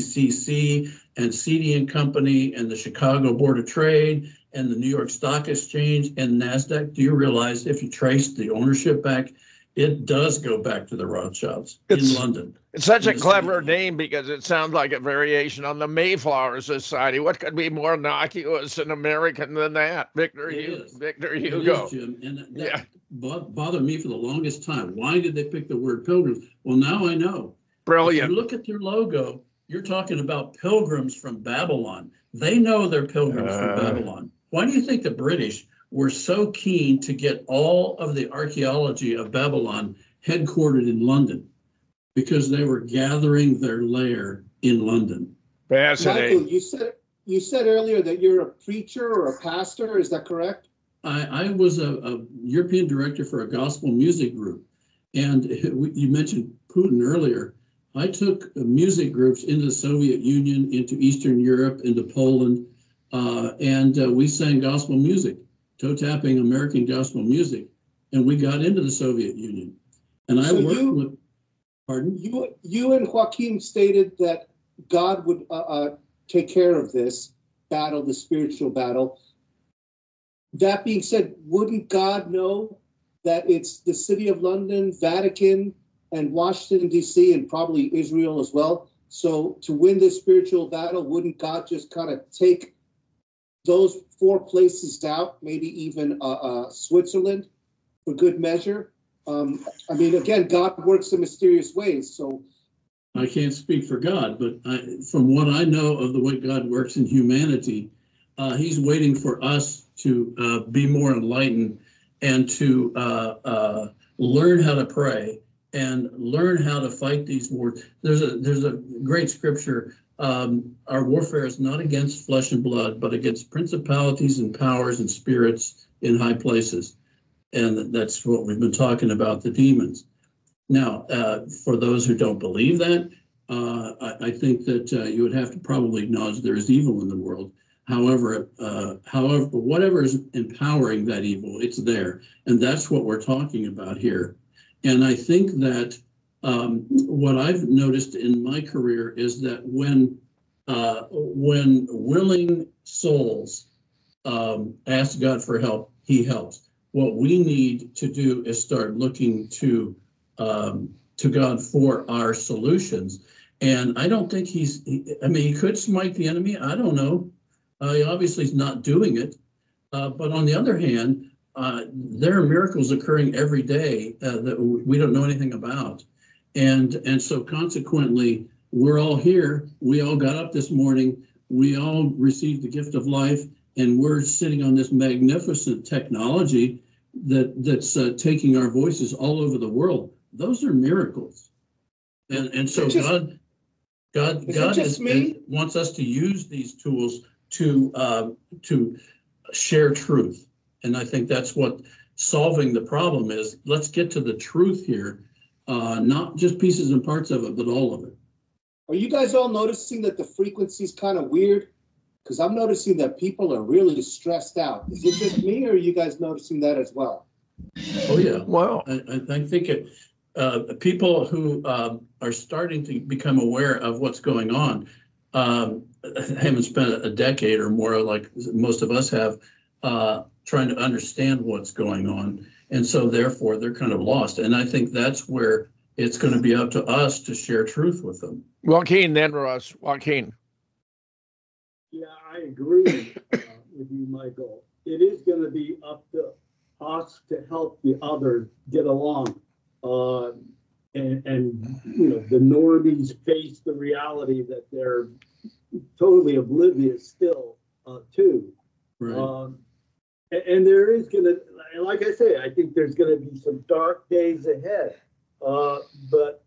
Speaker 5: DTCC and CD & Company and the Chicago Board of Trade and the New York Stock Exchange and NASDAQ, do you realize if you trace the ownership back, it does go back to the Rothschilds in London.
Speaker 2: It's such a clever name because it sounds like a variation on the Mayflower Society. What could be more innocuous and American than that? Victor Hugo.
Speaker 5: It is, Jim. And that bothered me for the longest time. Why did they pick the word pilgrims? Well, now I know.
Speaker 2: Brilliant.
Speaker 5: If you look at their logo, you're talking about pilgrims from Babylon. They know they're pilgrims from Babylon. Why do you think the British were so keen to get all of the archaeology of Babylon headquartered in London? Because they were gathering their lair in London.
Speaker 2: Fascinating.
Speaker 1: Michael, you said earlier that you're a preacher or a pastor. Is that correct?
Speaker 5: I was a European director for a gospel music group. And you mentioned Putin earlier. I took music groups into the Soviet Union, into Eastern Europe, into Poland, and we sang gospel music, toe-tapping American gospel music, and we got into the Soviet Union. And I worked with, pardon?
Speaker 1: You and Joaquin stated that God would take care of this battle, the spiritual battle. That being said, wouldn't God know that it's the City of London, Vatican, and Washington, D.C., and probably Israel as well? So to win this spiritual battle, wouldn't God just kind of take those four places out, maybe even Switzerland for good measure? I mean, again, God works in mysterious ways. So
Speaker 5: I can't speak for God, but from what I know of the way God works in humanity, He's waiting for us to be more enlightened and to learn how to pray and learn how to fight these wars. There's a great scripture. Our warfare is not against flesh and blood, but against principalities and powers and spirits in high places. And that's what we've been talking about, the demons. Now, for those who don't believe that, I think that you would have to probably acknowledge there is evil in the world. However, whatever is empowering that evil, it's there. And that's what we're talking about here. And I think that what I've noticed in my career is that when willing souls ask God for help, he helps. What we need to do is start looking to God for our solutions. And I don't think he could smite the enemy. I don't know. He obviously is not doing it. But on the other hand, there are miracles occurring every day that we don't know anything about. And so consequently, we're all here. We all got up this morning. We all received the gift of life. And we're sitting on this magnificent technology that's taking our voices all over the world. Those are miracles. And so God wants us to use these tools to share truth. And I think that's what solving the problem is. Let's get to the truth here, not just pieces and parts of it, but all of it.
Speaker 1: Are you guys all noticing that the frequency's kind of weird? Because I'm noticing that people are really stressed out. Is it just me, or are you guys noticing that as well?
Speaker 5: Oh, yeah.
Speaker 2: Wow.
Speaker 5: I think people who are starting to become aware of what's going on haven't spent a decade or more, like most of us have, trying to understand what's going on. And so, therefore, they're kind of lost. And I think that's where it's going to be up to us to share truth with them.
Speaker 2: Joaquin, then Russ. Joaquin.
Speaker 3: Yeah, I agree with you, Michael. It is going to be up to us to help the others get along. And the normies face the reality that they're totally oblivious still to.
Speaker 5: Right.
Speaker 3: And there is going to, like I say, I think there's going to be some dark days ahead. But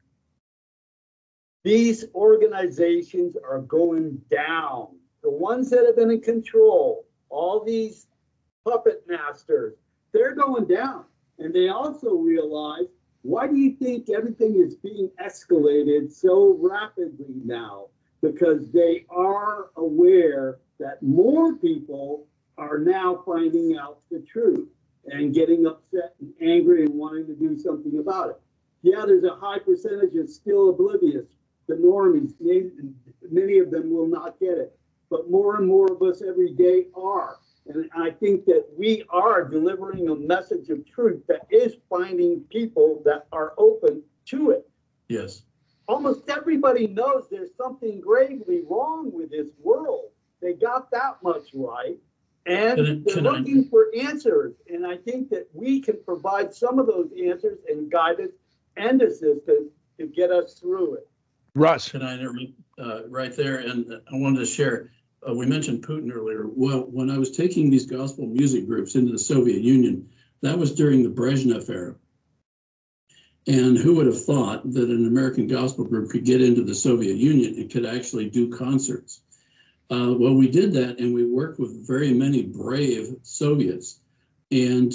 Speaker 3: these organizations are going down. The ones that have been in control, all these puppet masters, they're going down. And they also realize, why do you think everything is being escalated so rapidly now? Because they are aware that more people are now finding out the truth and getting upset and angry and wanting to do something about it. Yeah, there's a high percentage that's still oblivious. The normies, many of them will not get it. But more and more of us every day are. And I think that we are delivering a message of truth that is finding people that are open to it.
Speaker 5: Yes.
Speaker 3: Almost everybody knows there's something gravely wrong with this world. They got that much right. And they're looking for answers. And I think that we can provide some of those answers and guidance and assistance to get us through it.
Speaker 2: Russ.
Speaker 5: Can I interrupt right there? And I wanted to share, we mentioned Putin earlier. Well, when I was taking these gospel music groups into the Soviet Union, that was during the Brezhnev era. And who would have thought that an American gospel group could get into the Soviet Union and could actually do concerts? Well, we did that, and we worked with very many brave Soviets. And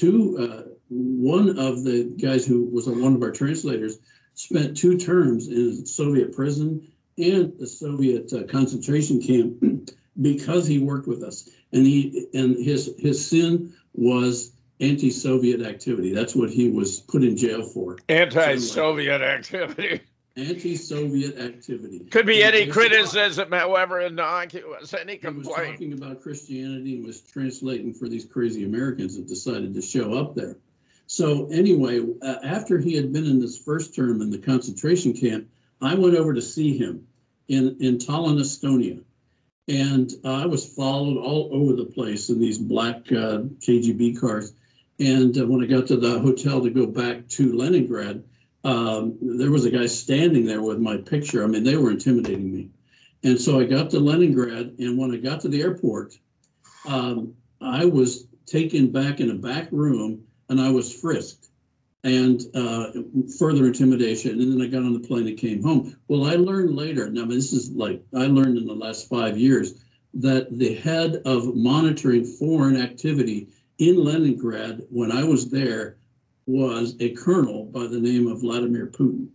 Speaker 5: one of the guys who was one of our translators spent 2 terms in Soviet prison and the Soviet concentration camp because he worked with us. And his sin was anti-Soviet activity. That's what he was put in jail for.
Speaker 2: Anti-Soviet activity.
Speaker 5: Anti-Soviet activity.
Speaker 2: Could be any criticism, however innocuous, any complaint.
Speaker 5: He was talking about Christianity and was translating for these crazy Americans that decided to show up there. So anyway, after he had been in this first term in the concentration camp, I went over to see him in Tallinn, Estonia. And I was followed all over the place in these black KGB cars. And when I got to the hotel to go back to Leningrad, there was a guy standing there with my picture. I mean, they were intimidating me. And so I got to Leningrad, and when I got to the airport, I was taken back in a back room and I was frisked and further intimidation. And then I got on the plane and came home. Well, I learned later, now this is like, I learned in the last 5 years that the head of monitoring foreign activity in Leningrad when I was there was a colonel by the name of Vladimir Putin.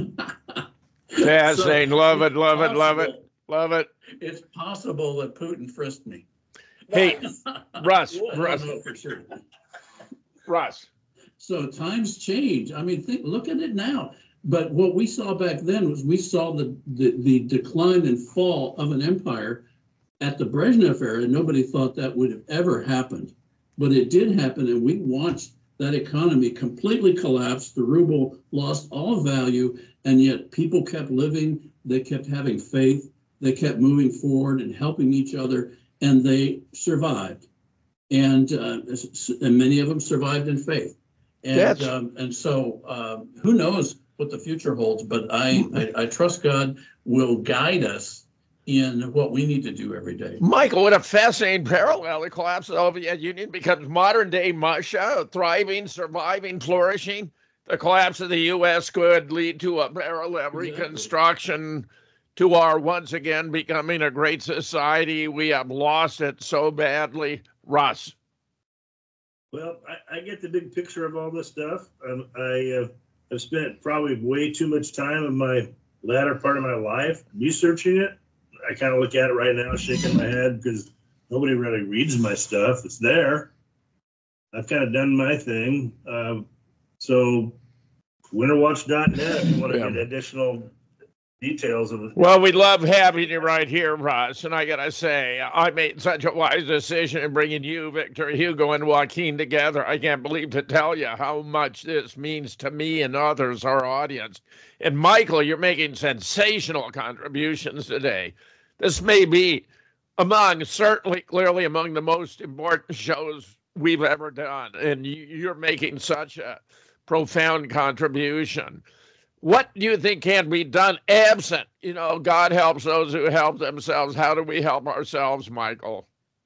Speaker 2: Fascinating. Love it, love it, love it, love it.
Speaker 5: It's possible that Putin frisked me.
Speaker 2: Hey, Russ,
Speaker 5: I don't know for sure.
Speaker 2: Russ.
Speaker 5: So times change. I mean, look at it now. But what we saw back then was we saw the decline and fall of an empire at the Brezhnev era. Nobody thought that would have ever happened. But it did happen, and we watched that economy completely collapse. The ruble lost all value, and yet people kept living. They kept having faith. They kept moving forward and helping each other, and they survived. And many of them survived in faith. And so who knows what the future holds, but I trust God will guide us in what we need to do every day.
Speaker 2: Michael, what a fascinating parallel. The collapse of the Soviet Union becomes modern day Russia, thriving, surviving, flourishing. The collapse of the U.S. could lead to a parallel reconstruction to our once again becoming a great society. We have lost it so badly. Russ.
Speaker 4: Well, I get the big picture of all this stuff. I have spent probably way too much time in my latter part of my life researching it. I kind of look at it right now, shaking my head because nobody really reads my stuff. It's there. I've kind of done my thing. So winterwatch.net if you want to get additional details of it.
Speaker 2: Well, we love having you right here, Russ. And I got to say, I made such a wise decision in bringing you, Victor Hugo, and Joaquin together. I can't believe to tell you how much this means to me and others, our audience. And Michael, you're making sensational contributions today. This may be clearly among the most important shows we've ever done. And you're making such a profound contribution. What do you think can be done absent? God helps those who help themselves. How do we help ourselves, Michael?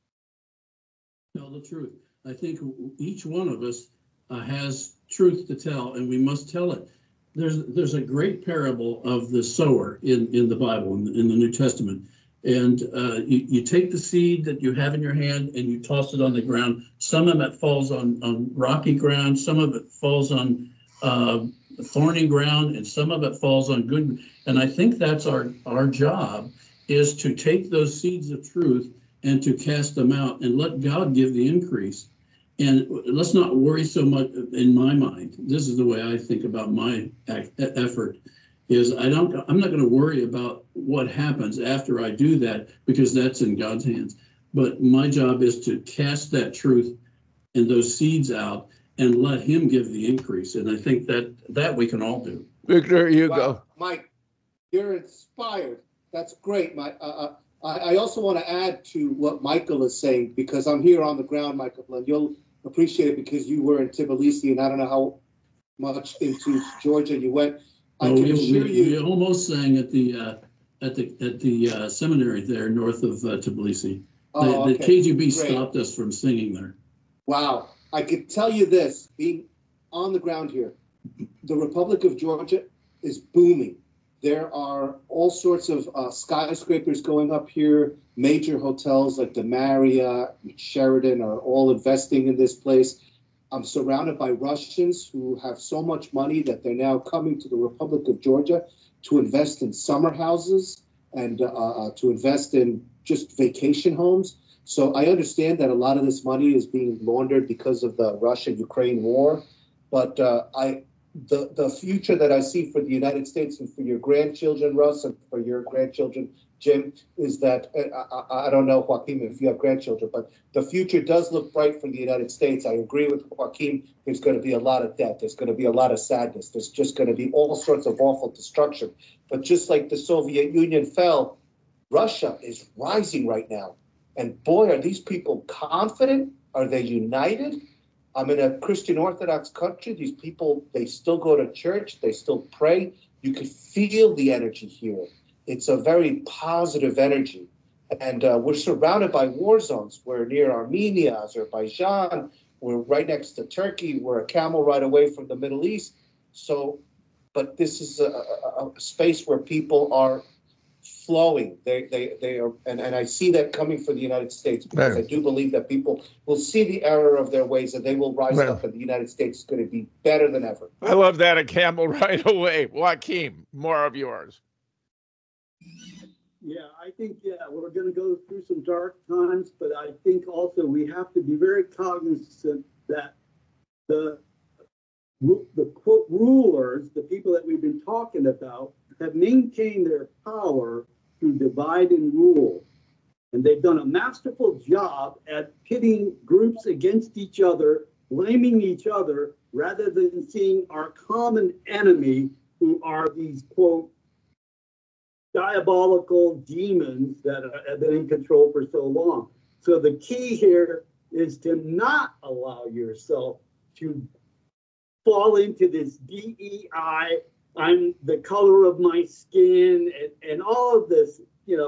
Speaker 5: Tell the truth. I think each one of us has truth to tell, and we must tell it. There's a great parable of the sower in the Bible, in the New Testament. And you take the seed that you have in your hand and you toss it on the ground. Some of it falls on rocky ground. Some of it falls on thorny ground, and some of it falls on good. And I think that's our job, is to take those seeds of truth and to cast them out and let God give the increase. And let's not worry so much. In my mind, this is the way I think about my effort, is I'm not going to worry about what happens after I do that, because that's in God's hands. But my job is to cast that truth and those seeds out and let him give the increase. And I think that we can all do.
Speaker 2: Victor, you go.
Speaker 1: Mike, you're inspired. That's great, Mike. I also want to add to what Michael is saying, because I'm here on the ground, Michael, and you'll appreciate it because you were in Tbilisi, and I don't know how much into Georgia you went. I can assure you.
Speaker 5: We almost sang at the seminary there north of Tbilisi. The KGB stopped us from singing there.
Speaker 1: Wow. I could tell you this, being on the ground here, the Republic of Georgia is booming. There are all sorts of skyscrapers going up here. Major hotels like the Marriott, Sheraton are all investing in this place. I'm surrounded by Russians who have so much money that they're now coming to the Republic of Georgia to invest in summer houses and to invest in just vacation homes. So I understand that a lot of this money is being laundered because of the Russia-Ukraine war. But the future that I see for the United States and for your grandchildren, Russ, and for your grandchildren, Jim, is that, I don't know, Joaquin, if you have grandchildren, but the future does look bright for the United States. I agree with Joaquin. There's going to be a lot of death. There's going to be a lot of sadness. There's just going to be all sorts of awful destruction. But just like the Soviet Union fell, Russia is rising right now. And boy, are these people confident? Are they united? I'm in a Christian Orthodox country. These people, they still go to church. They still pray. You can feel the energy here. It's a very positive energy. And we're surrounded by war zones. We're near Armenia, Azerbaijan. We're right next to Turkey. We're a camel ride away from the Middle East. So, but this is a space where people are flowing. They are, and I see that coming for the United States, because I do believe that people will see the error of their ways and they will rise up, and the United States is going to be better than ever.
Speaker 2: I love that, a camel right away. Joaquin, more of yours.
Speaker 3: Yeah, I think, we're going to go through some dark times, but I think also we have to be very cognizant that the quote rulers, the people that we've been talking about, have maintained their power through divide and rule. And they've done a masterful job at pitting groups against each other, blaming each other, rather than seeing our common enemy, who are these, quote, diabolical demons that have been in control for so long. So the key here is to not allow yourself to fall into this DEI, I'm the color of my skin, and all of this,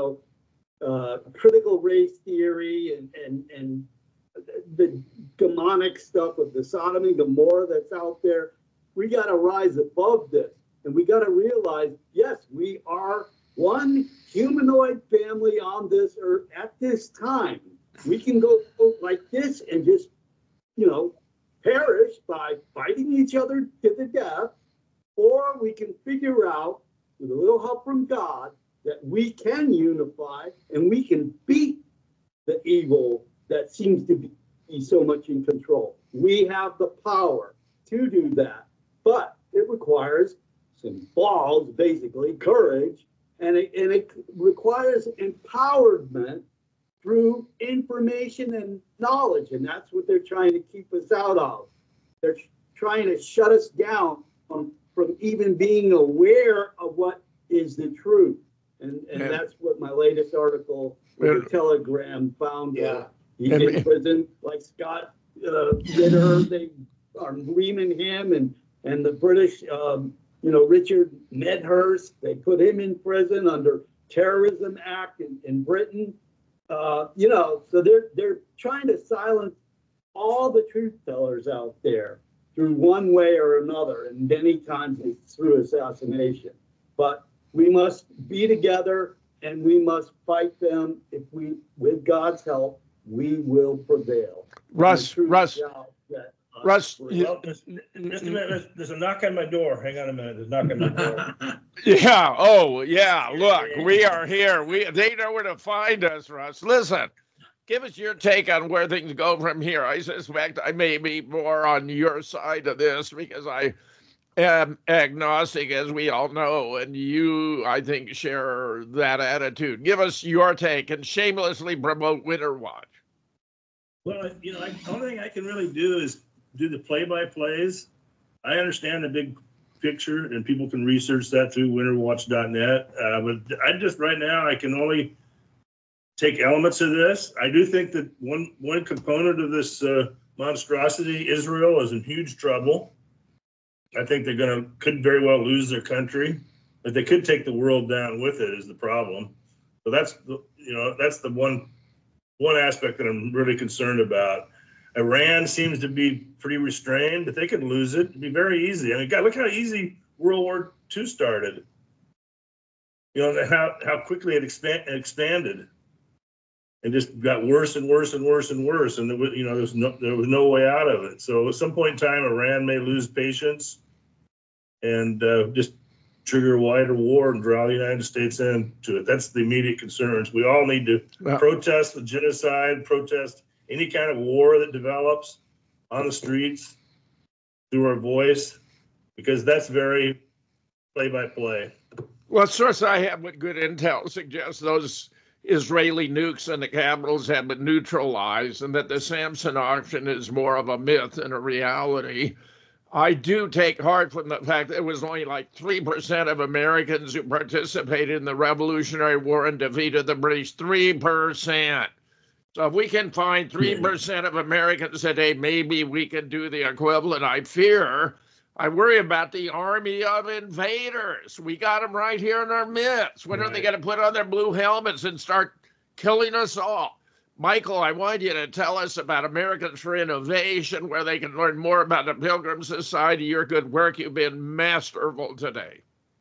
Speaker 3: critical race theory and the demonic stuff of the Sodom and Gomorrah that's out there. We got to rise above this, and we got to realize, yes, we are one humanoid family on this earth at this time. We can go like this and just, perish by fighting each other to the death, or we can figure out, with a little help from God, that we can unify and we can beat the evil that seems to be so much in control. We have the power to do that, but it requires some balls, basically, courage, and it requires empowerment through information and knowledge, and that's what they're trying to keep us out of. They're trying to shut us down from even being aware of what is the truth, and that's what my latest article with the Telegram found. He's in prison, like Scott Ritter. They are reaming him, and the British, Richard Medhurst. They put him in prison under Terrorism Act in Britain. So they're trying to silence all the truth tellers out there through one way or another, and many times it's through assassination. But we must be together, and we must fight them. If we, with God's help, we will prevail.
Speaker 2: Russ.
Speaker 4: Well, there's a knock on my door. Hang on a minute. There's a knock on my door.
Speaker 2: Yeah. Oh, yeah. Look, we are here. They know where to find us, Russ. Listen, give us your take on where things go from here. I suspect I may be more on your side of this because I am agnostic, as we all know, and you, I think, share that attitude. Give us your take and shamelessly promote Winter Watch.
Speaker 4: Well, the only thing I can really do is do the play-by-plays. I understand the big picture, and people can research that through winterwatch.net. But right now, I can only take elements of this. I do think that one component of this monstrosity, Israel, is in huge trouble. I think they could very well lose their country, but they could take the world down with it. Is the problem. So that's the one aspect that I'm really concerned about. Iran seems to be pretty restrained, but they could lose it. It'd be very easy. I mean, God, look how easy World War II started. How quickly it expanded, and just got worse and worse and worse and worse. And there was no way out of it. So at some point in time, Iran may lose patience and just trigger a wider war and draw the United States into it. That's the immediate concerns. We all need to protest the genocide, protest any kind of war that develops on the streets through our voice, because that's very play-by-play.
Speaker 2: Well, source I have with good intel suggests those Israeli nukes in the capitals have been neutralized, and that the Samson option is more of a myth than a reality. I do take heart from the fact that it was only like 3% of Americans who participated in the Revolutionary War and defeated the British. 3%. So if we can find 3% of Americans today, maybe we can do the equivalent. I worry about the army of invaders. We got them right here in our midst. When are they going to put on their blue helmets and start killing us all. Michael, I want you to tell us about Americans for Innovation, where they can learn more about the Pilgrim Society, your good work. You've been masterful today.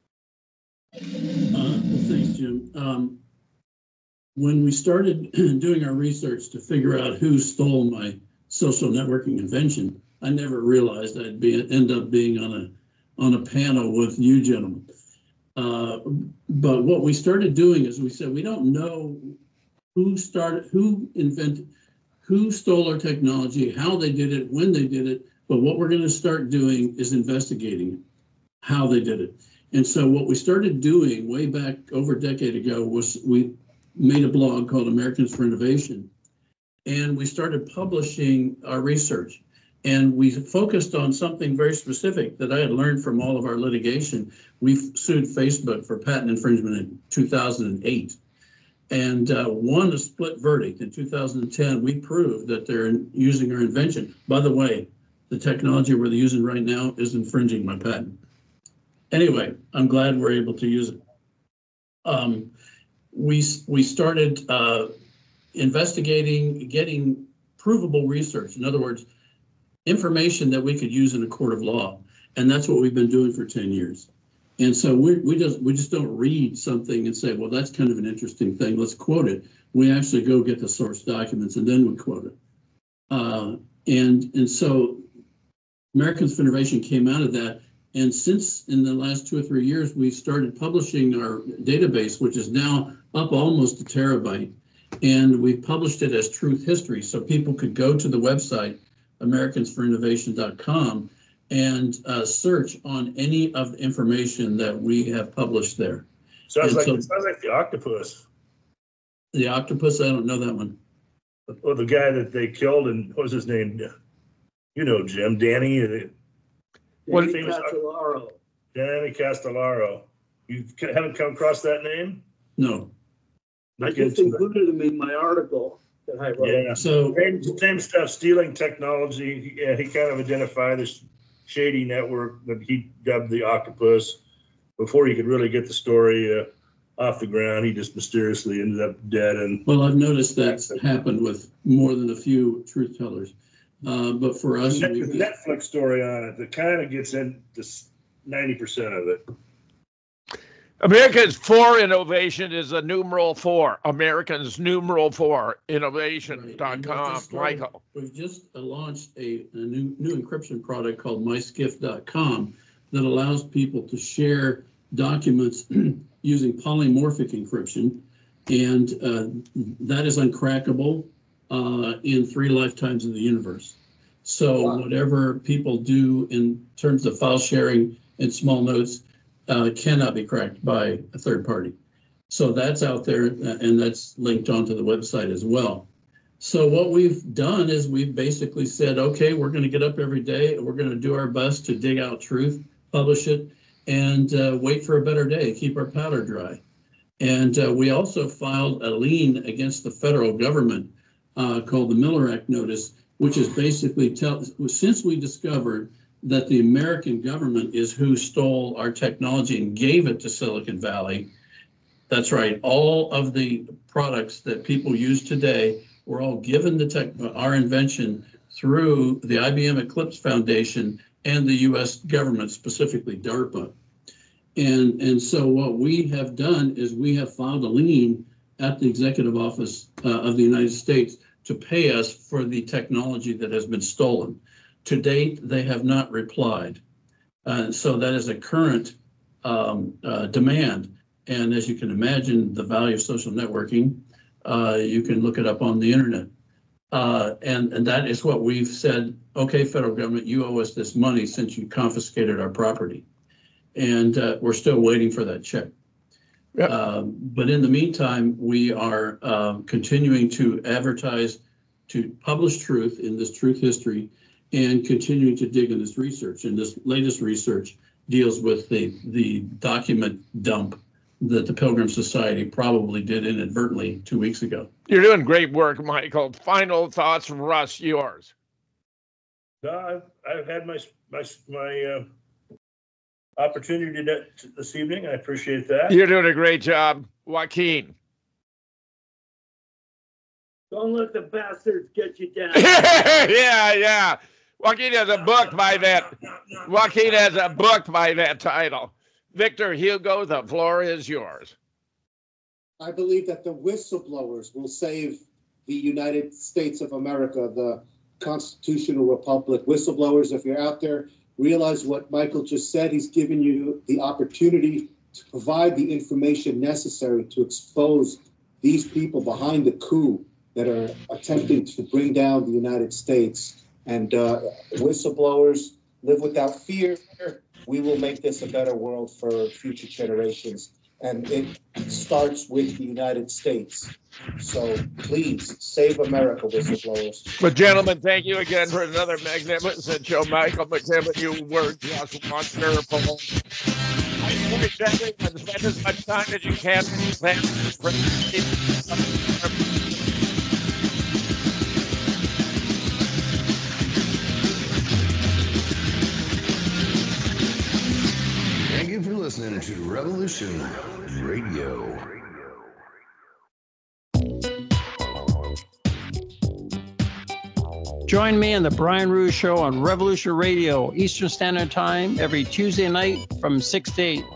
Speaker 5: Thanks, Jim. When we started doing our research to figure out who stole my social networking invention, I never realized I'd end up being on a panel with you gentlemen. But what we started doing is we said, we don't know who invented, who stole our technology, how they did it, when they did it, but what we're going to start doing is investigating how they did it. And so what we started doing way back over a decade ago was we made a blog called Americans for Innovation, and we started publishing our research. And we focused on something very specific that I had learned from all of our litigation. We sued Facebook for patent infringement in 2008 and won a split verdict. In 2010, we proved that they're using our invention. By the way, the technology we're using right now is infringing my patent. Anyway, I'm glad we're able to use it. We started investigating, getting provable research. In other words, information that we could use in a court of law. And that's what we've been doing for 10 years. And so we just don't read something and say, well, that's kind of an interesting thing, let's quote it. We actually go get the source documents and then we quote it. And so Americans for Innovation came out of that. And since in the last 2 or 3 years, we started publishing our database, which is now up almost a terabyte. And we published it as Truth History. So people could go to the website, americansforinnovation.com, and search on any of the information that we have published there.
Speaker 4: Sounds like the octopus.
Speaker 5: The octopus, I don't know that one.
Speaker 4: Well, the guy that they killed, and what was his name? You know, Jim, Danny
Speaker 3: Castellaro.
Speaker 4: Danny Castellaro. You haven't come across that name?
Speaker 5: No.
Speaker 3: I just included him in my article that I wrote.
Speaker 4: Yeah. So same stuff, stealing technology. Yeah, he kind of identified this shady network that he dubbed the octopus. Before he could really get the story off the ground, he just mysteriously ended up dead. And
Speaker 5: well, I've noticed that's happened with more than a few truth tellers. But for us,
Speaker 4: the Netflix story on it that kind of gets into 90% of it.
Speaker 2: Americans for Innovation is a numeral 4. Americans numeral 4 innovation.com. Michael.
Speaker 5: We've just launched a new encryption product called myskiff.com that allows people to share documents using polymorphic encryption. And that is uncrackable in 3 lifetimes of the universe. So whatever people do in terms of file sharing and small notes cannot be cracked by a third party. So that's out there, and that's linked onto the website as well. So what we've done is we've basically said, okay, we're going to get up every day, we're going to do our best to dig out truth, publish it, and wait for a better day, keep our powder dry. And we also filed a lien against the federal government called the Miller Act notice, which is basically since we discovered that the American government is who stole our technology and gave it to Silicon Valley. That's right. All of the products that people use today were all given our invention through the IBM Eclipse Foundation and the U.S. government, specifically DARPA. And so what we have done is we have filed a lien at the Executive Office of the United States to pay us for the technology that has been stolen. To date, they have not replied. So that is a current demand. And as you can imagine, the value of social networking, you can look it up on the internet. And that is what we've said, okay, federal government, you owe us this money since you confiscated our property. And we're still waiting for that check. Yep. But in the meantime, we are continuing to advertise, to publish truth in this Truth History, and continuing to dig in this research. And this latest research deals with the document dump that the Pilgrim Society probably did inadvertently 2 weeks ago.
Speaker 2: You're doing great work, Michael. Final thoughts, Russ, yours.
Speaker 4: No, I've had my opportunity this evening. I appreciate that.
Speaker 2: You're doing a great job, Joaquin.
Speaker 3: Don't let the bastards get you down.
Speaker 2: Yeah. Joaquin has a book by that. Joaquin has a book by that title. Victor Hugo, the floor is yours.
Speaker 1: I believe that the whistleblowers will save the United States of America, the constitutional republic. Whistleblowers, if you're out there, realize what Michael just said. He's given you the opportunity to provide the information necessary to expose these people behind the coup that are attempting to bring down the United States. And whistleblowers, live without fear. We will make this a better world for future generations. And it starts with the United States. So please save America, whistleblowers.
Speaker 2: But gentlemen, thank you again for another magnificent show. Michael McKibben, you were just wonderful. I encourage everyone to spend as much time as you can with
Speaker 6: Thank you for listening to Revolution Radio.
Speaker 13: Join me on the Brian Ruhe Show on Revolution Radio, Eastern Standard Time, every Tuesday night from 6 to 8.